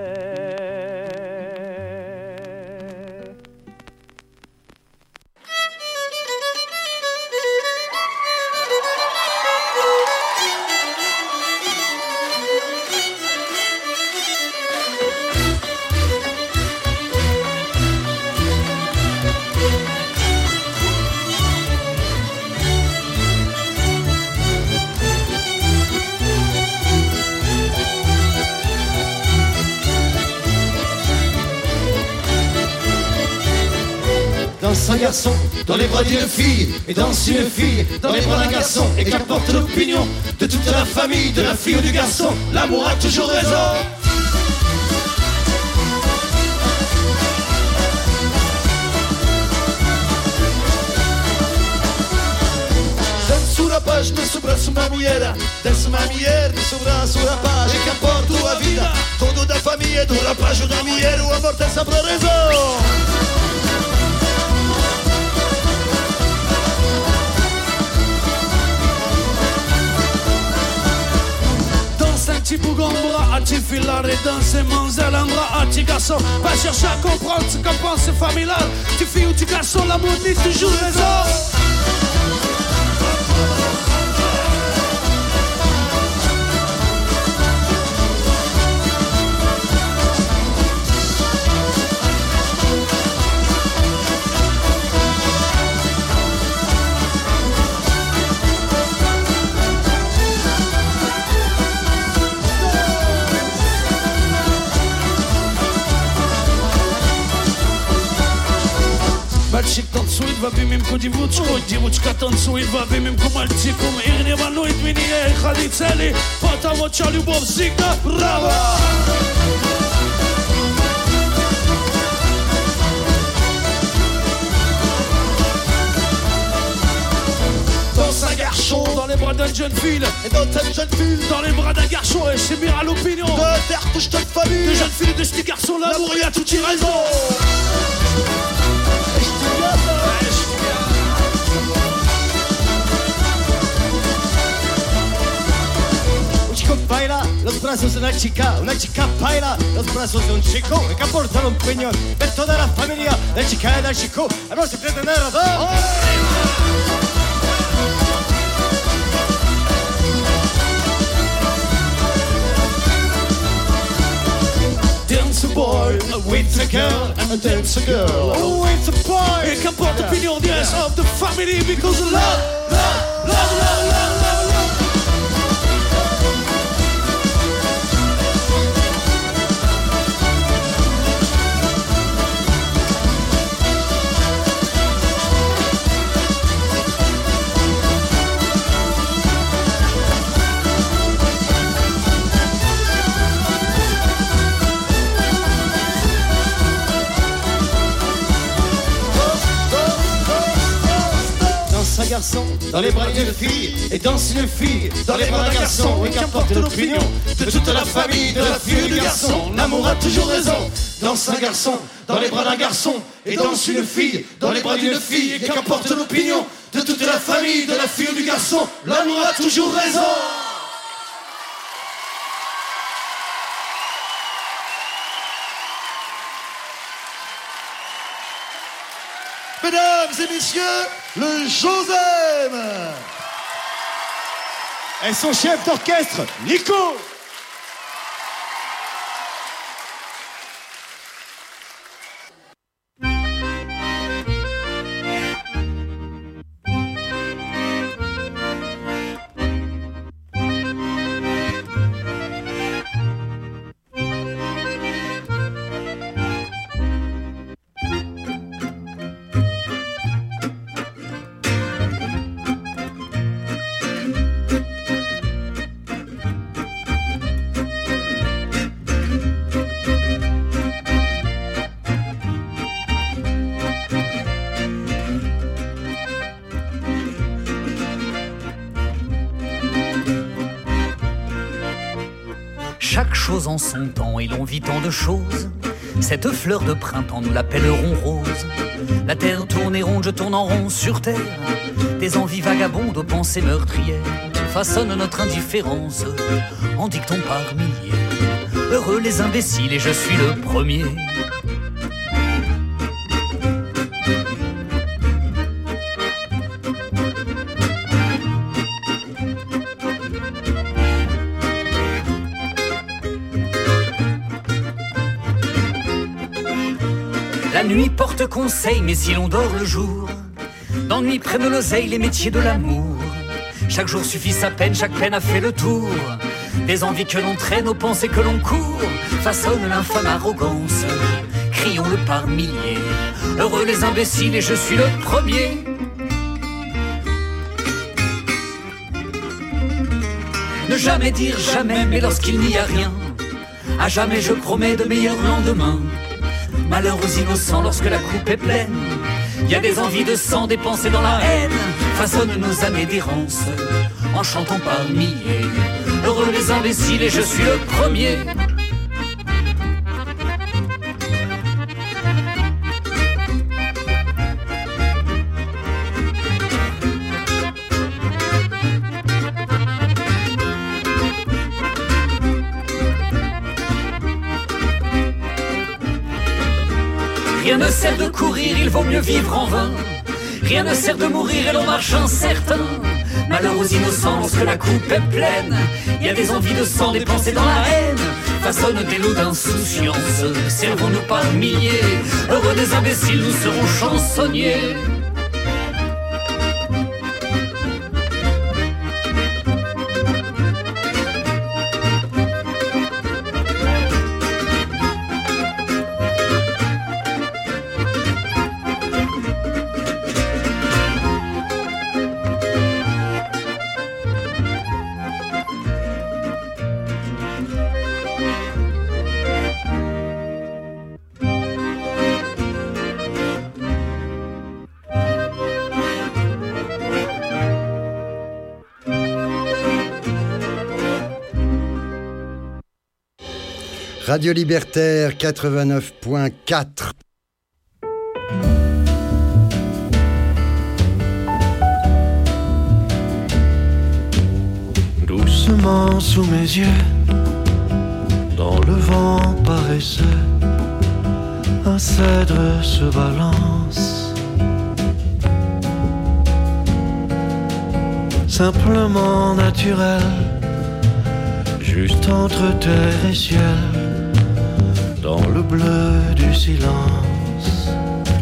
Danse un garçon dans les bras d'une fille, et danse une fille dans les bras d'un garçon, et qu'importe l'opinion de toute la famille, de la fille ou du garçon, l'amour a toujours raison. Danço na paz, me sobra uma mulher, dança uma mulher, me sobra a paz, e qu'importe a vida, todo da família, do rapaz ou da mulher, o amor tem sempre raison. Un petit bougon bras à ti filar et danser manzel un bras à ti garçon. Va chercher à comprendre ce qu'en pense c'est familial. Tu fille ou tu garçon, l'amour dit toujours raison. Mальчик танцует во время девочку, девочка танцует во время мальчиком. Их не волнует меня их цели, потому что любовь всегда права. Danse un garçon dans les bras d'une jeune fille, et dans cette jeune fille dans les bras d'un garçon, et c'est bien à l'opinion de terre touche toute famille, de jeune fille, de ce garçon, l'amour y a tout y raison. Baila los brazos de una chica, una chica baila los brazos de un chico, y que aporta un peñón de toda la familia, de chica y del chico, a no se puede tener razón. Dance a boy with a girl, and dance a girl with a boy. Et qu'importe l'opinion, yes, of the family, because of love, love, love, love, love, love, love. Un garçon dans les bras d'une fille, et danse une fille dans les bras d'un garçon, et qu'importe l'opinion de toute la famille, de la fille et du garçon, l'amour a toujours raison. Danse un garçon dans les bras d'un garçon, et danse une fille dans les bras d'une fille, et qu'importe l'opinion de toute la famille, de la fille et du garçon, l'amour a toujours raison. Mesdames et messieurs, le Josem et son chef d'orchestre, Nico. Chaque chose en son temps et l'on vit tant de choses. Cette fleur de printemps, nous l'appellerons rose. La terre tourne et ronde, je tourne en rond sur terre. Des envies vagabondes aux pensées meurtrières façonnent notre indifférence en dictons par milliers. Heureux les imbéciles et je suis le premier. La nuit porte conseil, mais si l'on dort le jour, d'ennui prennent l'oseille les métiers de l'amour. Chaque jour suffit sa peine, chaque peine a fait le tour des envies que l'on traîne, aux pensées que l'on court, façonne l'infâme arrogance, crions-le par milliers. Heureux les imbéciles et je suis le premier. Ne jamais dire jamais, mais lorsqu'il n'y a rien, à jamais je promets de meilleurs lendemains. Malheur aux innocents lorsque la coupe est pleine. Il y a des envies de sang, des pensées dans la haine façonnent nos années d'errance en chantant par milliers. Heureux les imbéciles et je suis le premier. Rien ne sert de courir, il vaut mieux vivre en vain. Rien ne sert de mourir et l'on marche incertain. Malheur aux innocents lorsque la coupe est pleine. Il y a des envies de sang, des pensées dans la haine façonnent des lots d'insouciance, servons-nous par milliers. Heureux des imbéciles, nous serons chansonniers. Radio Libertaire quatre-vingt-neuf point quatre. Doucement sous mes yeux, dans le vent paresseux, un cèdre se balance. Simplement naturel, juste entre terre et ciel, dans le bleu du silence.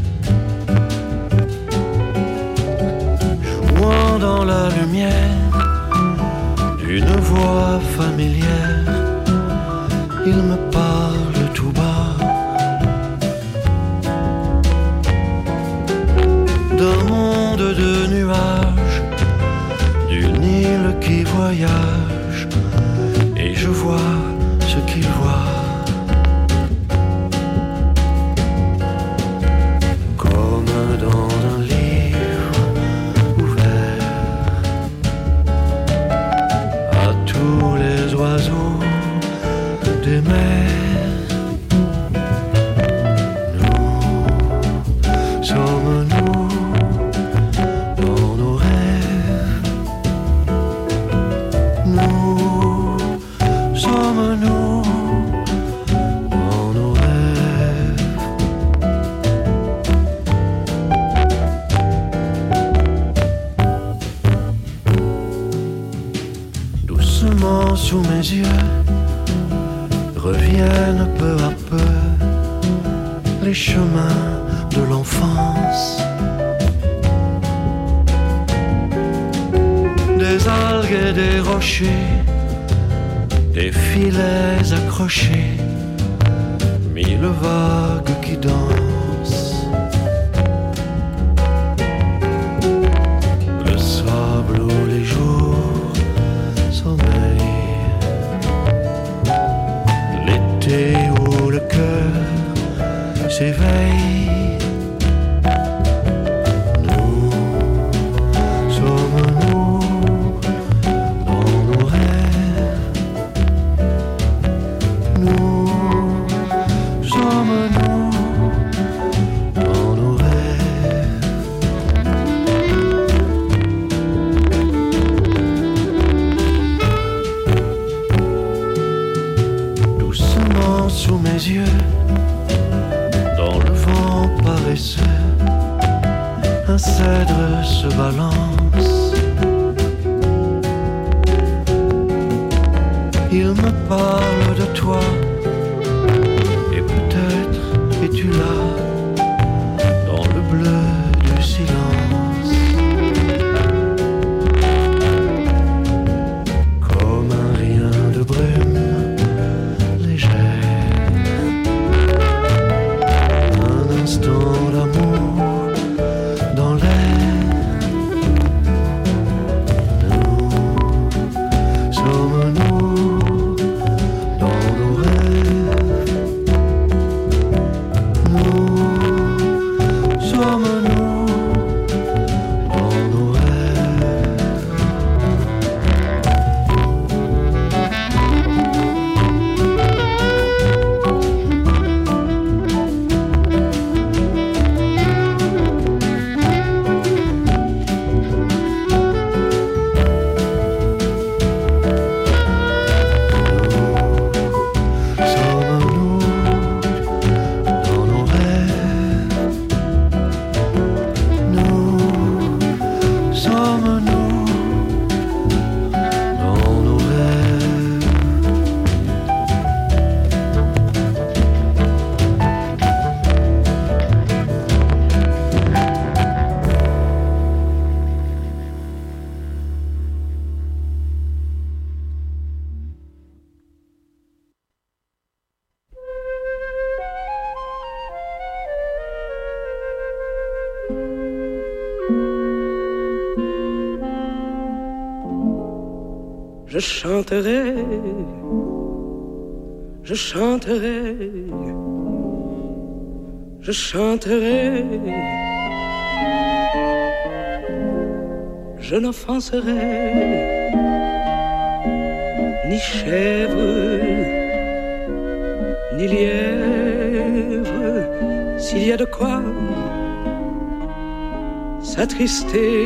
Jouant dans la lumière d'une voix familière, il me parle tout bas d'un monde de nuages, d'une île qui voyage, et je vois ce qu'il voit. Dans un livre ouvert à tous les oiseaux des mers, nous sommes nous dans nos rêves, nous sommes nous dans nos rêves. Sous mes yeux reviennent peu à peu les chemins de l'enfance, des algues et des rochers, des filets accrochés, mille vagues qui dansent. Le sable où les jours sommeillent, l'été où le cœur s'éveille. Nous sommes nous dans nos rêves, nous sommes nous. un cèdre se balance. Il me parle de toi, et peut-être es-tu là, dans le bleu du silence. Comme un rien de brume légère, un instant d'amour dans l'air. Nous sommes nous dans nos rêves. Nous sommes nous dans nos rêves. Sommes nous dans nos rêves. Je chanterai, je chanterai, je chanterai, je n'offenserai ni chèvre, ni lièvre, s'il y a de quoi s'attrister.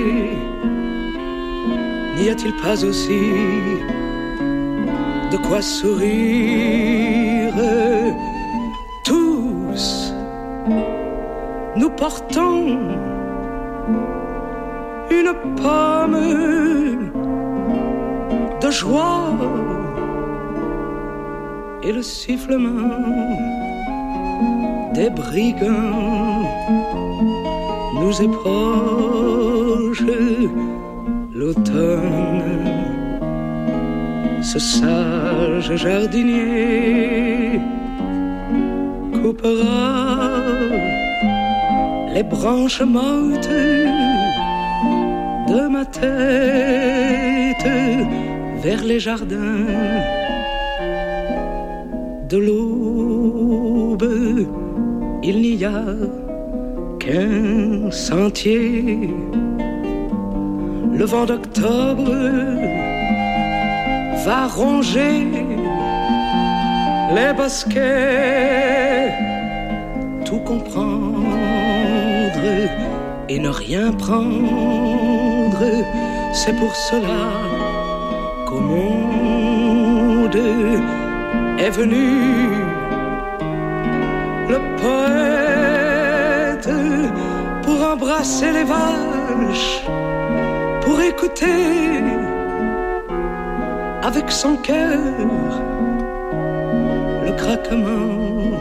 N'y a-t-il pas aussi de quoi sourire? Tous, nous portons une pomme de joie et le sifflement des brigands nous est proche. L'automne, ce sage jardinier coupera les branches mortes de ma tête vers les jardins de l'aube. Il n'y a qu'un sentier. Le vent d'octobre va ronger les bosquets, tout comprendre et ne rien prendre. C'est pour cela qu'au monde est venu le poète pour embrasser les vaches, pour écouter avec son cœur le craquement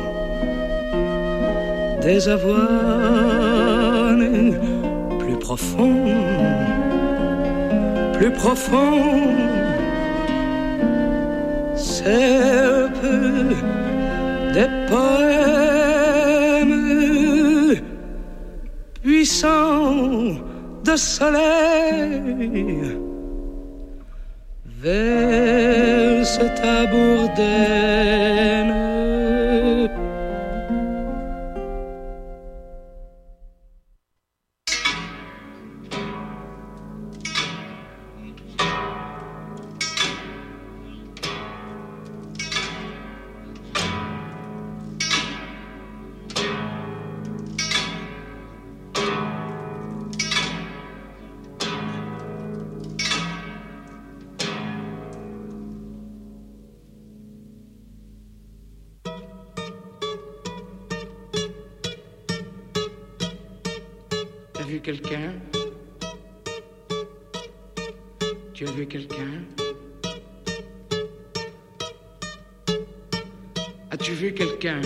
des avoines plus profonds, plus profonds. Serpe des poèmes puissants de soleil, verse ta bourdaine. vu quelqu'un? Tu as vu quelqu'un? As-tu vu quelqu'un?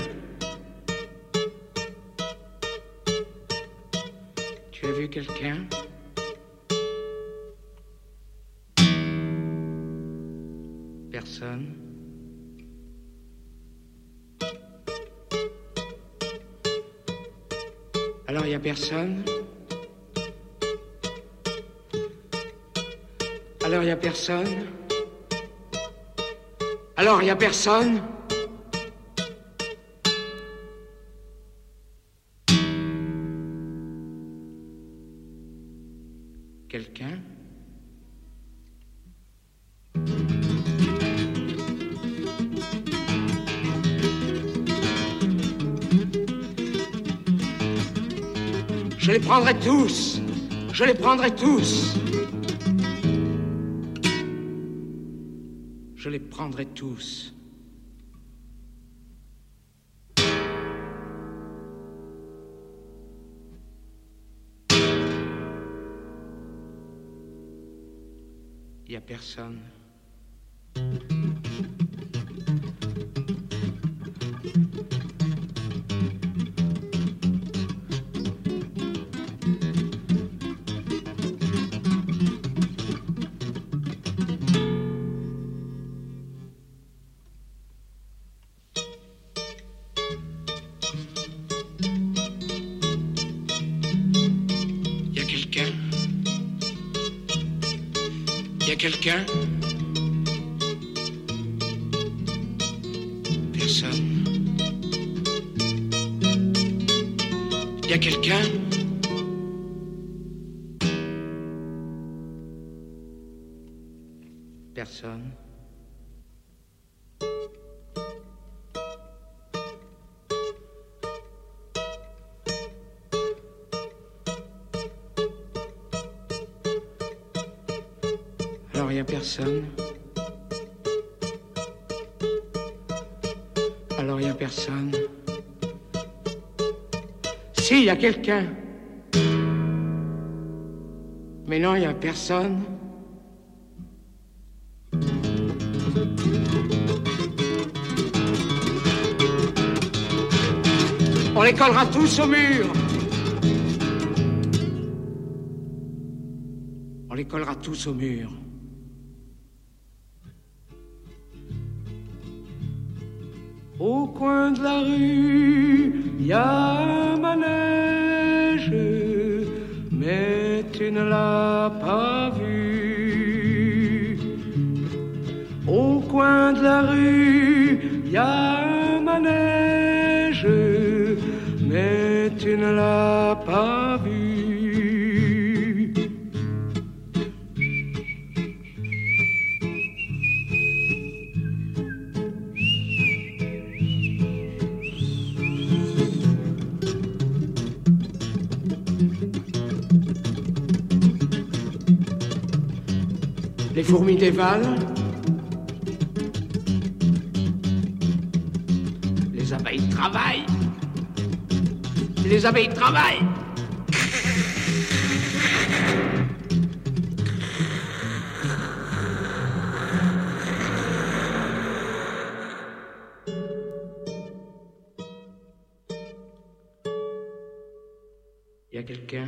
Tu as vu quelqu'un? Personne. Alors il n'y a personne? Alors il n'y a personne? Alors il n'y a personne? Quelqu'un? Je les prendrai tous. Je les prendrai tous. Je les prendrai tous. Il n'y a personne. Quelqu'un? Personne. Y a quelqu'un? Personne. Alors il n'y a personne. Alors il n'y a personne. Si, il y a quelqu'un. Mais non, il n'y a personne. On les collera tous au mur. On les collera tous au mur. Au coin de la rue, il y a un manège, mais tu ne l'as pas vu. Au coin de la rue, il y a un manège, mais tu ne l'as pas vu. Les fourmis dévalent, les abeilles travaillent, les abeilles travaillent. Il y a quelqu'un?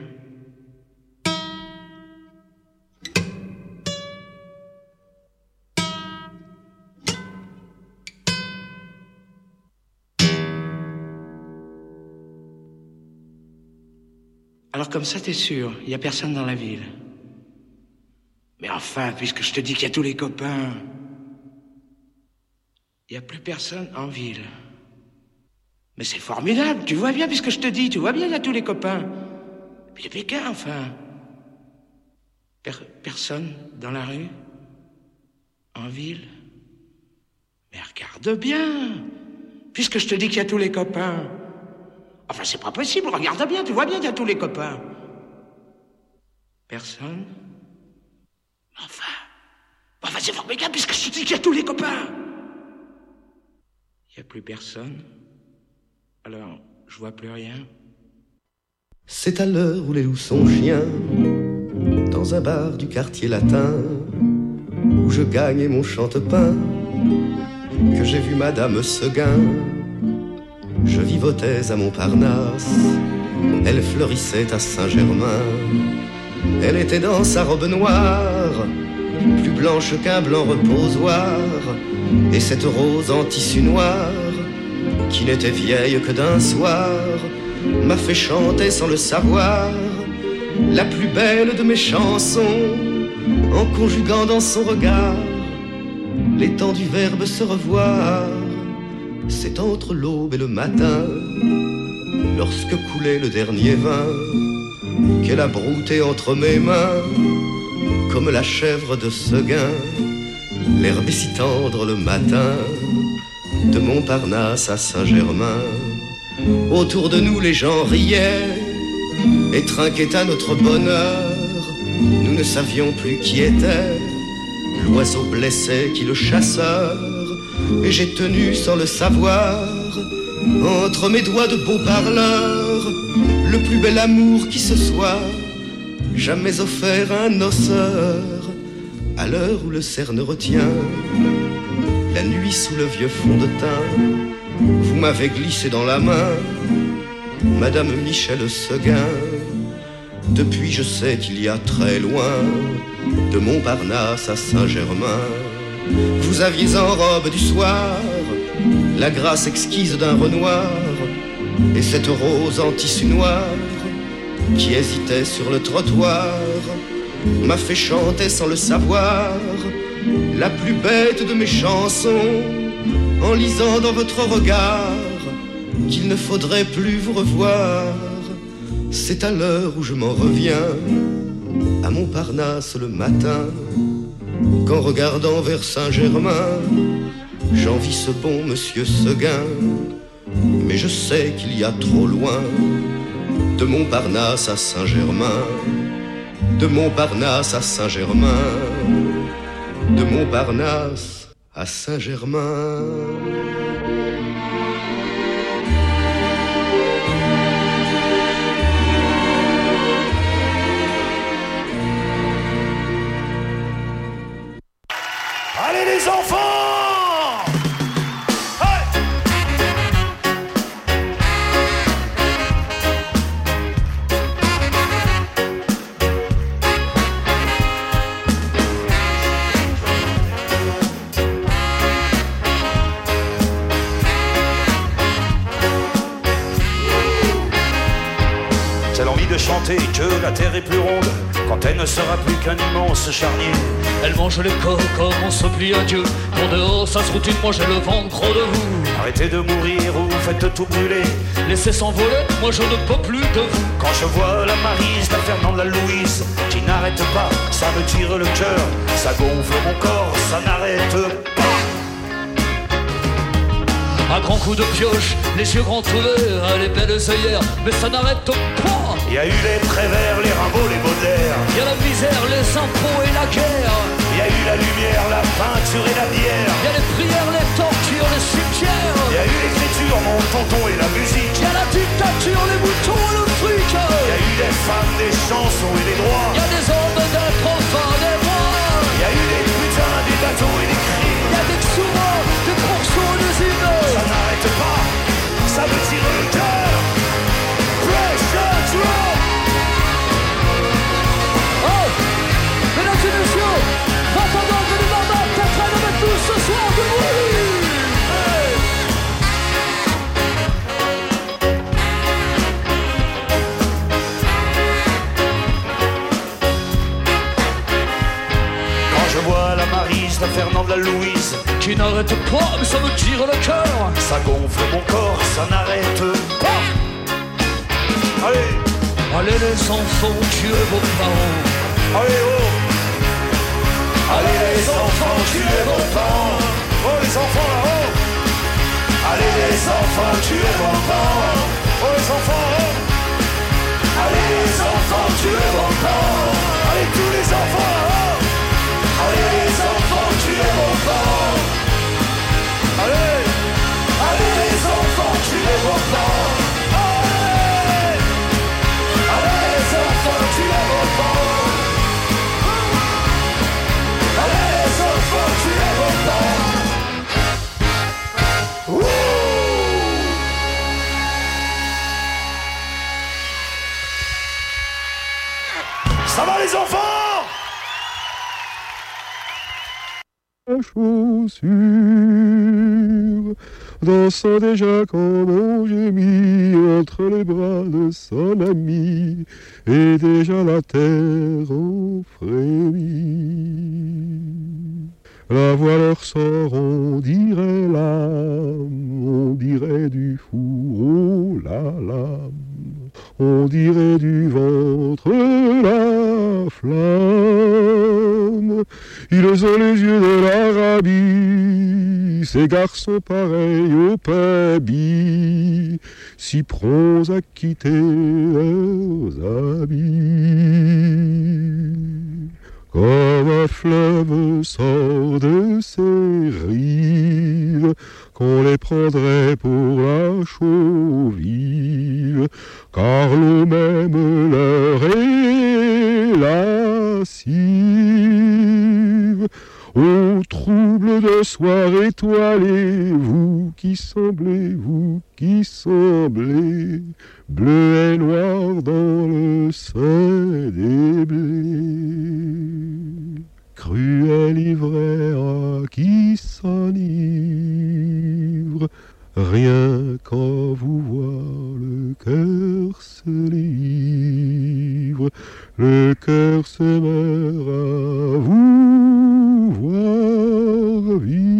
Alors comme ça, t'es sûr, il n'y a personne dans la ville. Mais enfin, puisque je te dis qu'il y a tous les copains, il n'y a plus personne en ville. Mais c'est formidable, tu vois bien, puisque je te dis, tu vois bien, il y a tous les copains. Puis il y a Pékin, enfin. Per- personne dans la rue, en ville. Mais regarde bien, puisque je te dis qu'il y a tous les copains. Enfin, c'est pas possible, regarde bien, tu vois bien, il y a tous les copains. Personne? Enfin, enfin c'est formidable, puisque je te dis qu'il y a tous les copains. Il n'y a plus personne. Alors, je vois plus rien. C'est à l'heure où les loups sont chiens, dans un bar du quartier latin, où je gagnais mon chante-pain, que j'ai vu Madame Seguin. Je vivotais à Montparnasse, elle fleurissait à Saint-Germain. Elle était dans sa robe noire, plus blanche qu'un blanc reposoir, et cette rose en tissu noir, qui n'était vieille que d'un soir, m'a fait chanter sans le savoir la plus belle de mes chansons, en conjuguant dans son regard les temps du verbe se revoir. C'est entre l'aube et le matin, lorsque coulait le dernier vin, qu'elle a brouté entre mes mains, comme la chèvre de Seguin. L'herbe est si tendre le matin, de Montparnasse à Saint-Germain. Autour de nous les gens riaient et trinquaient à notre bonheur. Nous ne savions plus qui était l'oiseau blessé qui le chasseur. Et j'ai tenu sans le savoir, entre mes doigts de beau parleur, le plus bel amour qui se soit jamais offert à un noceur. À l'heure où le cerne retient la nuit sous le vieux fond de teint, vous m'avez glissé dans la main Madame Michel Seguin. Depuis je sais qu'il y a très loin, de Montparnasse à Saint-Germain, vous aviez en robe du soir la grâce exquise d'un Renoir, et cette rose en tissu noir qui hésitait sur le trottoir m'a fait chanter sans le savoir la plus bête de mes chansons, en lisant dans votre regard qu'il ne faudrait plus vous revoir. C'est à l'heure où je m'en reviens à Montparnasse le matin, qu'en regardant vers Saint-Germain, j'envie ce bon monsieur Seguin. Mais je sais qu'il y a trop loin, de Montparnasse à Saint-Germain, de Montparnasse à Saint-Germain, de Montparnasse à Saint-Germain. Allez les enfants! C'est l'envie de chanter que la terre est plus ronde quand elle ne sera plus qu'un immense charnier. Elle mange les corps comme on se plie à Dieu. Pour dehors, ça se routine, moi j'ai le ventre gros de vous. Arrêtez de mourir ou faites tout brûler. Laissez s'envoler, moi je ne peux plus de vous. Quand je vois la Maryse, la Fernande, la Louise qui n'arrête pas, ça me tire le cœur. Ça gonfle mon corps, ça n'arrête pas. À grands coups de pioche, les yeux grands ouverts, elle est belle œillères, mais ça n'arrête pas. Il y a eu les Prévert, les Rimbaud, les Baudelaire. Il y a la misère, les impôts et la guerre. Il y a eu la lumière, la peinture et la bière. Il y a les prières, les tortures, les cimetières. Il y a eu l'écriture, mon tonton et la musique. Il y a la dictature, les moutons et le fric. Il y a eu des femmes, des chansons et des droits. Il y a des hommes, des profanes, des rois. Il y a eu des putains, des bateaux et des crimes. Il y a des souvent, des pourceaux, des hymnes. Ça n'arrête pas, ça me tire le cœur. Pressure drop. Oh, mesdames et messieurs, pendant que les mamans t'entraînent avec nous ce soir de bruit. Quand je vois la Maryse, la Fernande, la Louise qui n'arrête pas, mais ça me tire le cœur. Ça gonfle mon corps, ça n'arrête pas. Allez, allez les enfants, tuez vos parents. Allez oh, allez les enfants, tuez vos parents. Oh les enfants là-haut. Allez les enfants, tuez vos parents. Oh les enfants là-haut. Allez les enfants, tuez vos parents. Allez tous les enfants là-haut. Allez les enfants, tuez vos parents. Allez, allez les enfants, tuez vos parents. Allez, Ça va les enfants? La chaussure, dansant déjà comme on gémit entre les bras de son ami, et déjà la terre en frémit. La voix leur sort, on dirait l'âme, on dirait du four, oh la lame, on dirait du ventre la flamme. Ils ont les yeux de l'Arabie, ces garçons pareils au pabi, si prompts à quitter leurs habits. Comme un fleuve sort de ses rives, qu'on les prendrait pour la chaux vive, car l'eau même leur est lascive. Au trouble de soir étoilé, vous qui semblez, vous qui semblez, bleu et noir dans le sein des blés. Cruel ivraie qui s'enivre, rien qu'en vous voir le cœur se livre, le cœur se meurt à vous voir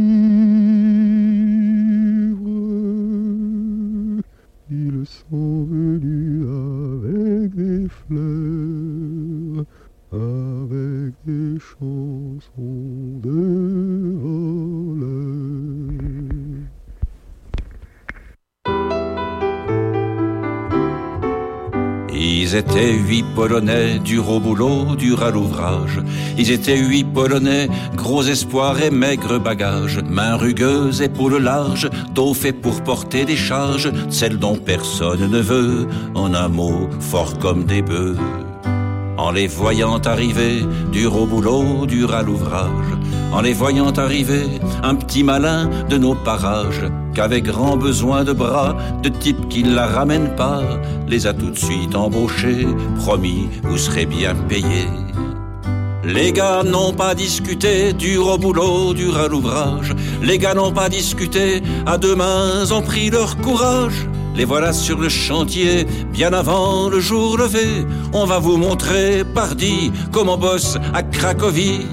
vivre. Ils sont venus avec des fleurs, avec des chansons de voleurs. Ils étaient huit Polonais, durs au boulot, durs à l'ouvrage. Ils étaient huit Polonais, gros espoir et maigre bagage. Mains rugueuses, épaules larges, dos fait pour porter des charges, celles dont personne ne veut, en un mot, fort comme des bœufs. En les voyant arriver, dur au boulot, dur à l'ouvrage. En les voyant arriver, un petit malin de nos parages, qu'avec grand besoin de bras, de type qui ne la ramène pas, les a tout de suite embauchés, promis, vous serez bien payés. Les gars n'ont pas discuté, dur au boulot, dur à l'ouvrage. Les gars n'ont pas discuté, à deux mains ont pris leur courage. Les voilà sur le chantier, bien avant le jour levé. On va vous montrer, pardi, comment on bosse à Cracovie.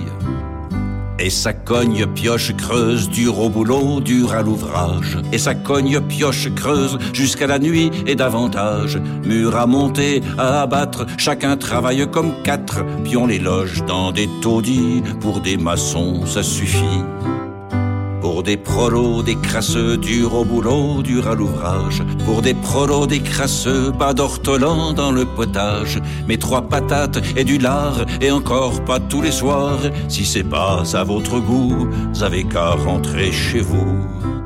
Et ça cogne pioche creuse, dur au boulot, dur à l'ouvrage. Et ça cogne pioche creuse jusqu'à la nuit et davantage. Mur à monter, à abattre, chacun travaille comme quatre. Puis on les loge dans des taudis, pour des maçons ça suffit. Pour des prolos, des crasseux, dur au boulot, dur à l'ouvrage. Pour des prolos, des crasseux, pas d'ortolan dans le potage. Mais trois patates et du lard, et encore pas tous les soirs. Si c'est pas à votre goût, vous avez qu'à rentrer chez vous.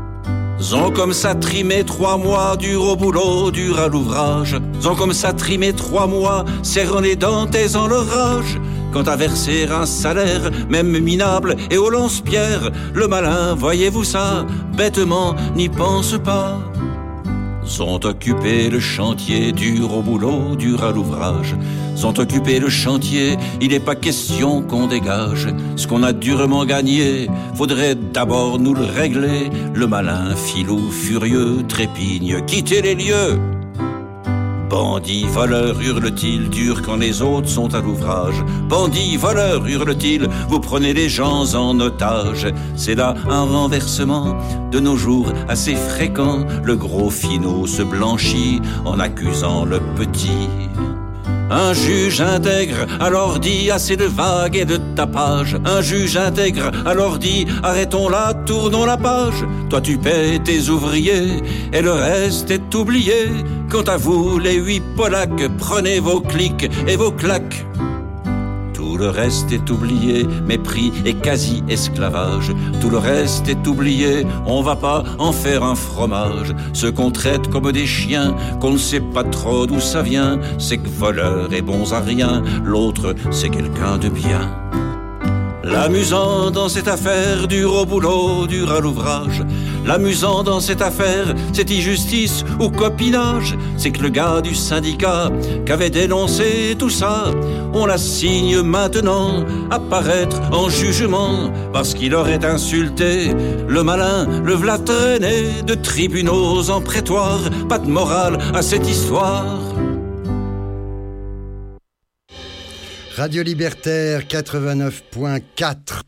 Ont comme ça trimé trois mois, dur au boulot, dur à l'ouvrage. Ont comme ça trimé trois mois, serrant les dents et en l'orage. Quant à verser un salaire, même minable et au lance-pierre, le malin, voyez-vous ça, bêtement n'y pense pas. Sont occupés le chantier, dur au boulot, dur à l'ouvrage. Sont occupés le chantier, il n'est pas question qu'on dégage. Ce qu'on a durement gagné, faudrait d'abord nous le régler. Le malin, filou, furieux, trépigne, quittez les lieux. Bandit, voleur, hurle-t-il, dur quand les autres sont à l'ouvrage. Bandit, voleur, hurle-t-il, vous prenez les gens en otage. C'est là un renversement de nos jours assez fréquent. Le gros finot se blanchit en accusant le petit. Un juge intègre alors dit assez de vagues et de tapage. Un juge intègre alors dit arrêtons là, tournons la page. Toi tu paies tes ouvriers et le reste est oublié. Quant à vous les huit Polacs, prenez vos clics et vos claques. Tout le reste est oublié, mépris et quasi-esclavage. Tout le reste est oublié, on va pas en faire un fromage. Ceux qu'on traite comme des chiens, qu'on ne sait pas trop d'où ça vient, c'est que voleur et bons à rien, l'autre c'est quelqu'un de bien. L'amusant dans cette affaire, dur au boulot, dur à l'ouvrage. L'amusant dans cette affaire, cette injustice ou copinage, c'est que le gars du syndicat qu'avait dénoncé tout ça, on l'assigne maintenant à paraître en jugement parce qu'il aurait insulté le malin, le v'là traîné de tribunaux en prétoire. Pas de morale à cette histoire. Radio Libertaire quatre-vingt-neuf point quatre.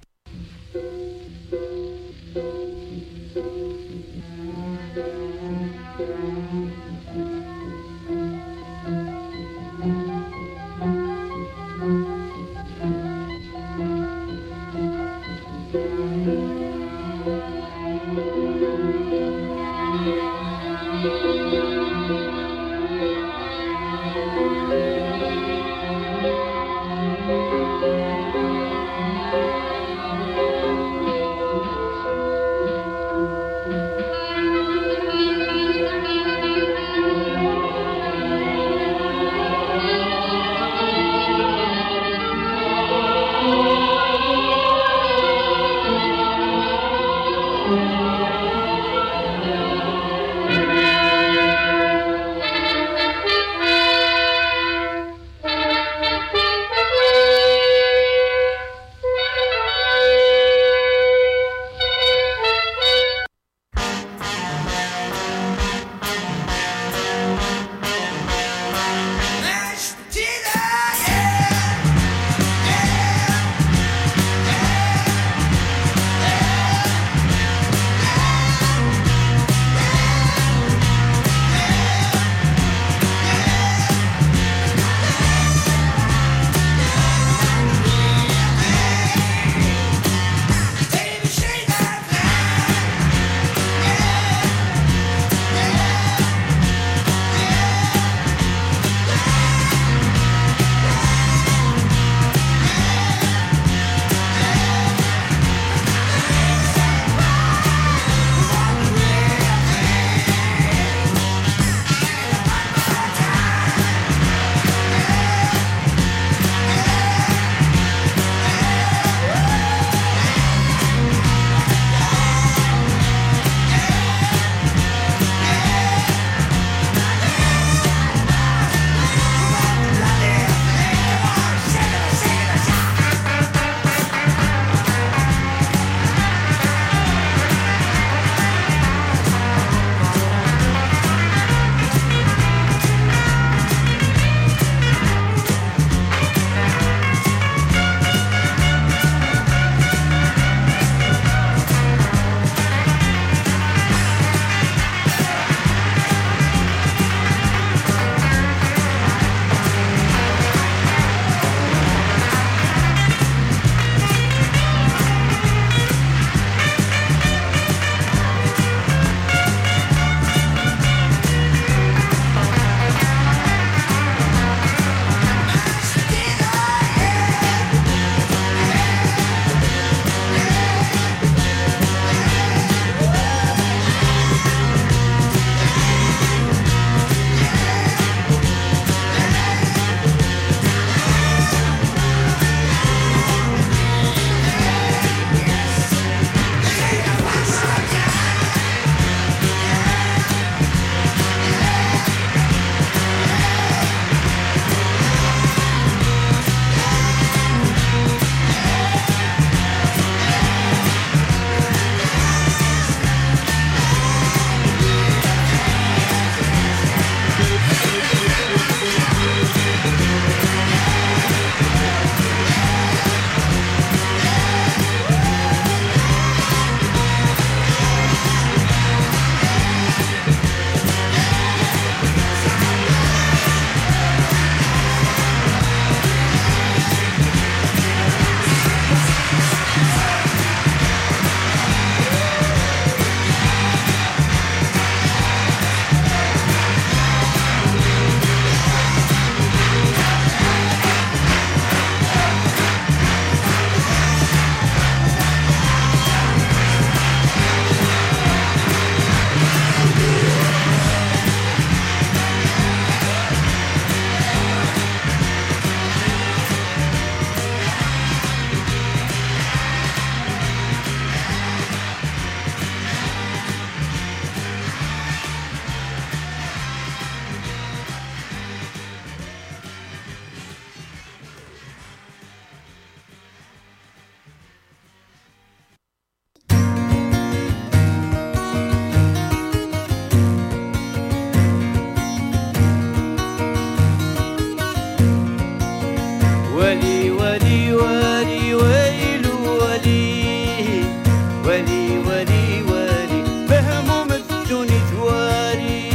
ولي ولي ويل ولي ولي ولي ولي بهموم الدنيا توالي.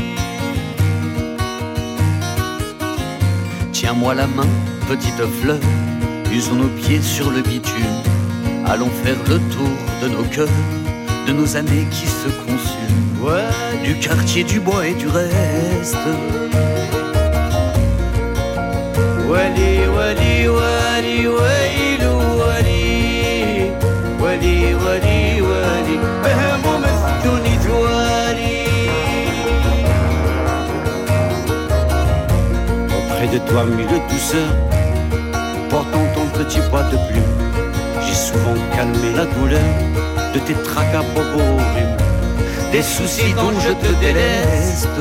Tiens-moi la main, petite fleur, usons nos pieds sur le bitume. Allons faire le tour de nos cœurs, de nos années qui se consument, ouais, du quartier, du bois et du reste. Wali wali wali wailu wali wali wali wali بهموم الدنيا توالي. Auprès de toi mille douceur, portant ton petit poids de plume, j'ai souvent calmé la douleur de tes tracas horribles, des soucis dont je te déleste.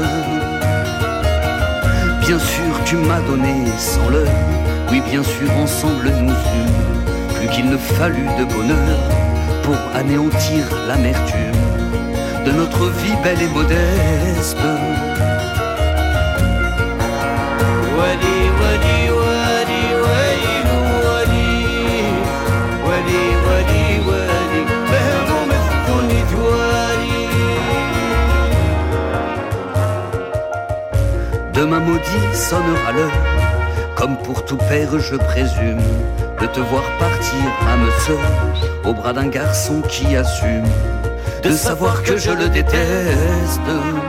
Bien sûr tu m'as donné sans l'heure, oui bien sûr ensemble nous eûmes, plus qu'il ne fallut de bonheur pour anéantir l'amertume de notre vie belle et modeste. Wali wali wali wailu wali wali wali wali بهموم الدنيا توالي. Demain maudit sonnera l'heure, comme pour tout père je présume, de te voir partir âme sœur au bras d'un garçon qui assume de savoir que je le déteste.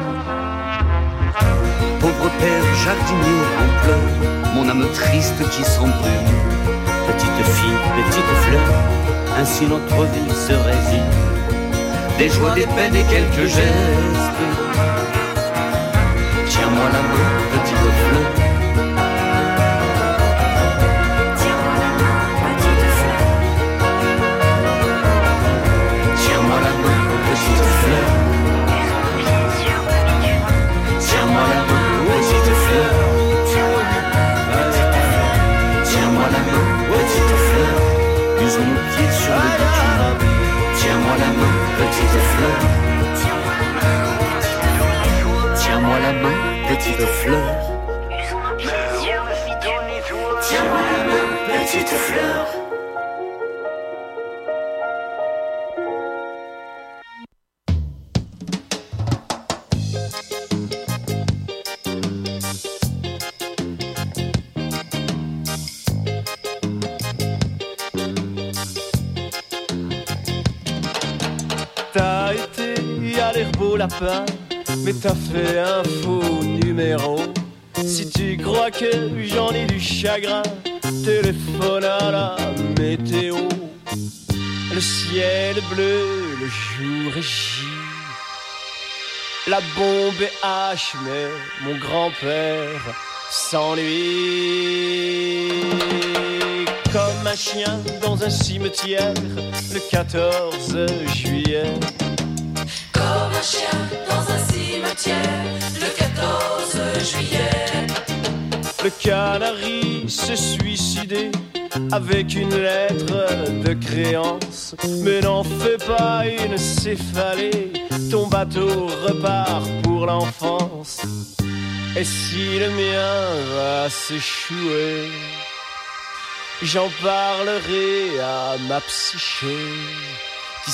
Pauvre père jardinier en pleurs, mon âme triste qui s'embrume. Petite fille, petite fleur, ainsi notre vie se résume. Des joies, des peines et quelques gestes. Tiens-moi la main, petite fleur. Tiens-moi la main, petite fleur. Tiens-moi la main, petite fleur. Tiens-moi la main, petite fleur. Tiens-moi la main, petite fleur. Usons nos pieds sur le bitume. Tiens-moi la main, petite fleur. Tiens-moi la main, petite fleur. Tiens-moi la main, petite fleur. T'as été à l'air beau lapin, mais t'as fait un faux numéro. Si tu crois que j'en ai du chagrin, téléphone à la météo. Le ciel est bleu, le jour est gris. La bombe est H, mais mon grand-père s'ennuie. Comme un chien dans un cimetière, le quatorze juillet. Comme un chien dans un cimetière, le quatorze juillet. Le canari s'est suicidé avec une lettre de créance. Mais n'en fais pas une céphalée, ton bateau repart pour l'enfance. Et si le mien va s'échouer, j'en parlerai à ma psyché qui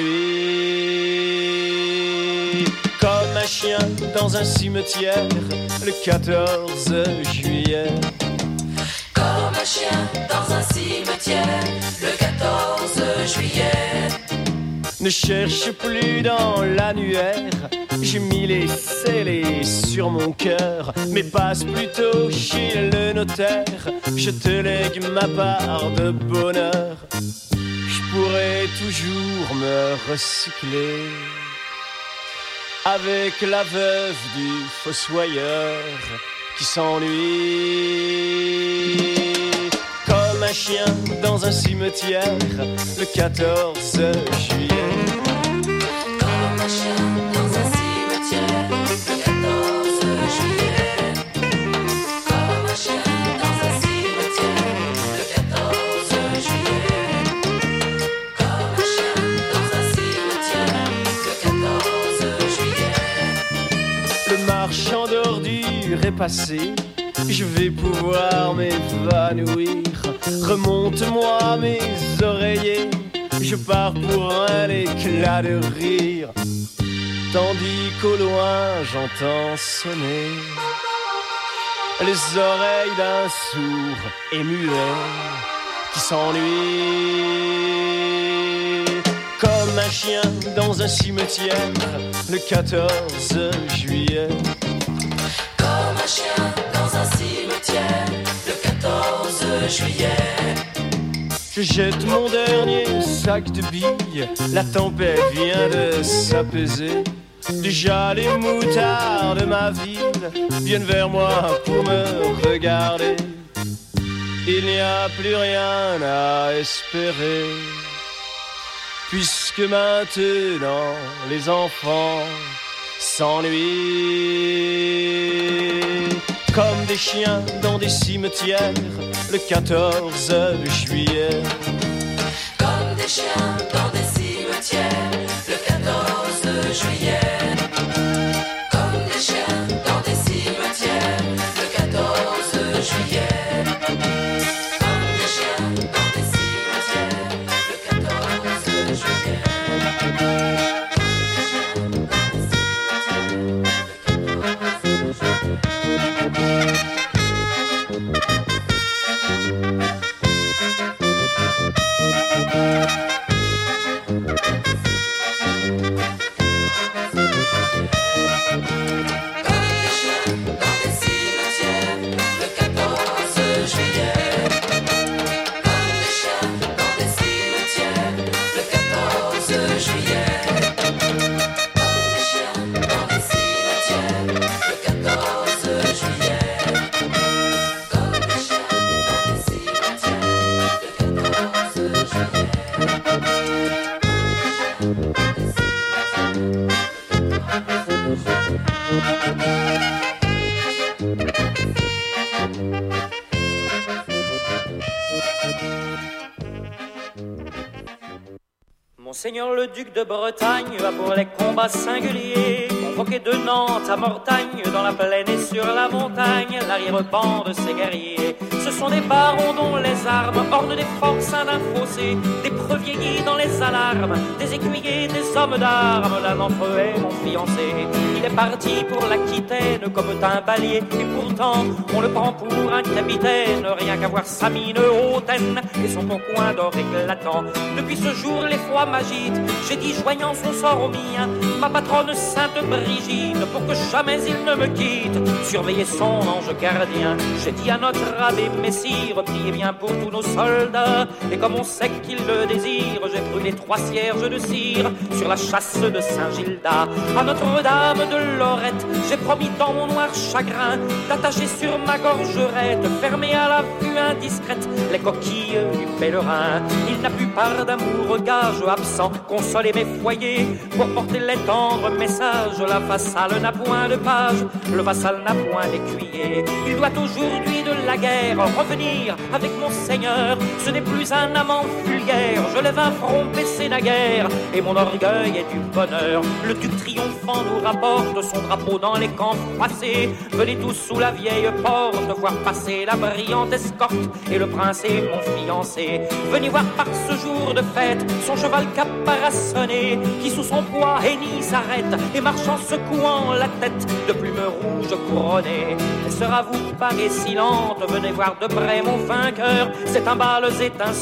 s'ennuie. Comme un chien dans un cimetière, le quatorze juillet. Comme un chien dans un cimetière, le quatorze juillet. Ne cherche plus dans l'annuaire, j'ai mis les scellés sur mon cœur. Mais passe plutôt chez le notaire, je te lègue ma part de bonheur. Je pourrais toujours me recycler avec la veuve du fossoyeur qui s'ennuie. Comme un chien dans un cimetière, le quatorze juillet. Comme un chien dans un cimetière, le quatorze juillet. Comme un chien dans un cimetière, le quatorze juillet. Comme un chien dans un cimetière, le quatorze juillet. Le marchand d'ordures est passé je vais pouvoir m'évanouir. Remonte-moi mes oreillers, je pars pour un éclat de rire. Tandis qu'au loin j'entends sonner les oreilles d'un sourd et muet qui s'ennuie. Comme un chien dans un cimetière le quatorze juillet. Comme un chien dans un cimetière le quatorze juillet. Je jette mon dernier sac de billes, la tempête vient de s'apaiser. Déjà les moutards de ma ville viennent vers moi pour me regarder. Il n'y a plus rien à espérer, puisque maintenant les enfants s'ennuient. Comme des chiens dans des cimetières le quatorze juillet. Comme des chiens dans des cimetières le quatorze juillet. Comme des chiens dans des cimetières le quatorze juillet. Comme des chiens dans des cimetières le quatorze juillet. Monseigneur le duc de Bretagne va pour les combats singuliers, convoqué de Nantes à Mortagne, dans la plaine et sur la montagne, l'arrière-ban de ses guerriers. Ce sont des barons dont les armes ornent des forces d'un fossé, des preux vieillis dans les alarmes, des écuyers, des hommes d'armes. L'un d'entre eux est mon fiancé, il est parti pour l'Aquitaine comme un balier, et pourtant on le prend pour un capitaine, rien qu'à voir sa mine hautaine et son pourpoint d'or éclatant. Depuis ce jour les fois m'agitent, j'ai dit joignant son sort au mien, ma patronne sainte Brigitte, pour que jamais il ne me quitte, surveiller son ange gardien. J'ai dit à notre abbé Messire, priez bien pour tous nos soldats, et comme on sait qu'il le désire, j'ai brûlé trois cierges de cire sur la chasse de Saint-Gildas. À Notre-Dame de Lorette, j'ai promis dans mon noir chagrin d'attacher sur ma gorgerette, fermée à la vue indiscrète, les coquilles du pèlerin. Il n'a plus part d'amour, gage absent, consoler mes foyers, pour porter les tendres messages. La vassale n'a point de page, le vassal n'a point d'écuyer. Il doit aujourd'hui de la guerre revenir avec mon seigneur. Ce n'est plus un amant vulgaire, je lève un front baissé naguère, et mon orgueil est du bonheur. Le duc triomphant nous rapporte son drapeau dans les camps froissés. Venez tous sous la vieille porte voir passer la brillante escorte, et le prince est mon fiancé. Venez voir par ce jour de fête son cheval caparaçonné, qui sous son poids hennit s'arrête et marche en secouant la tête de plumes rouges couronnées. Laissera vous parer silente, venez voir de près mon vainqueur. C'est un bal étincelant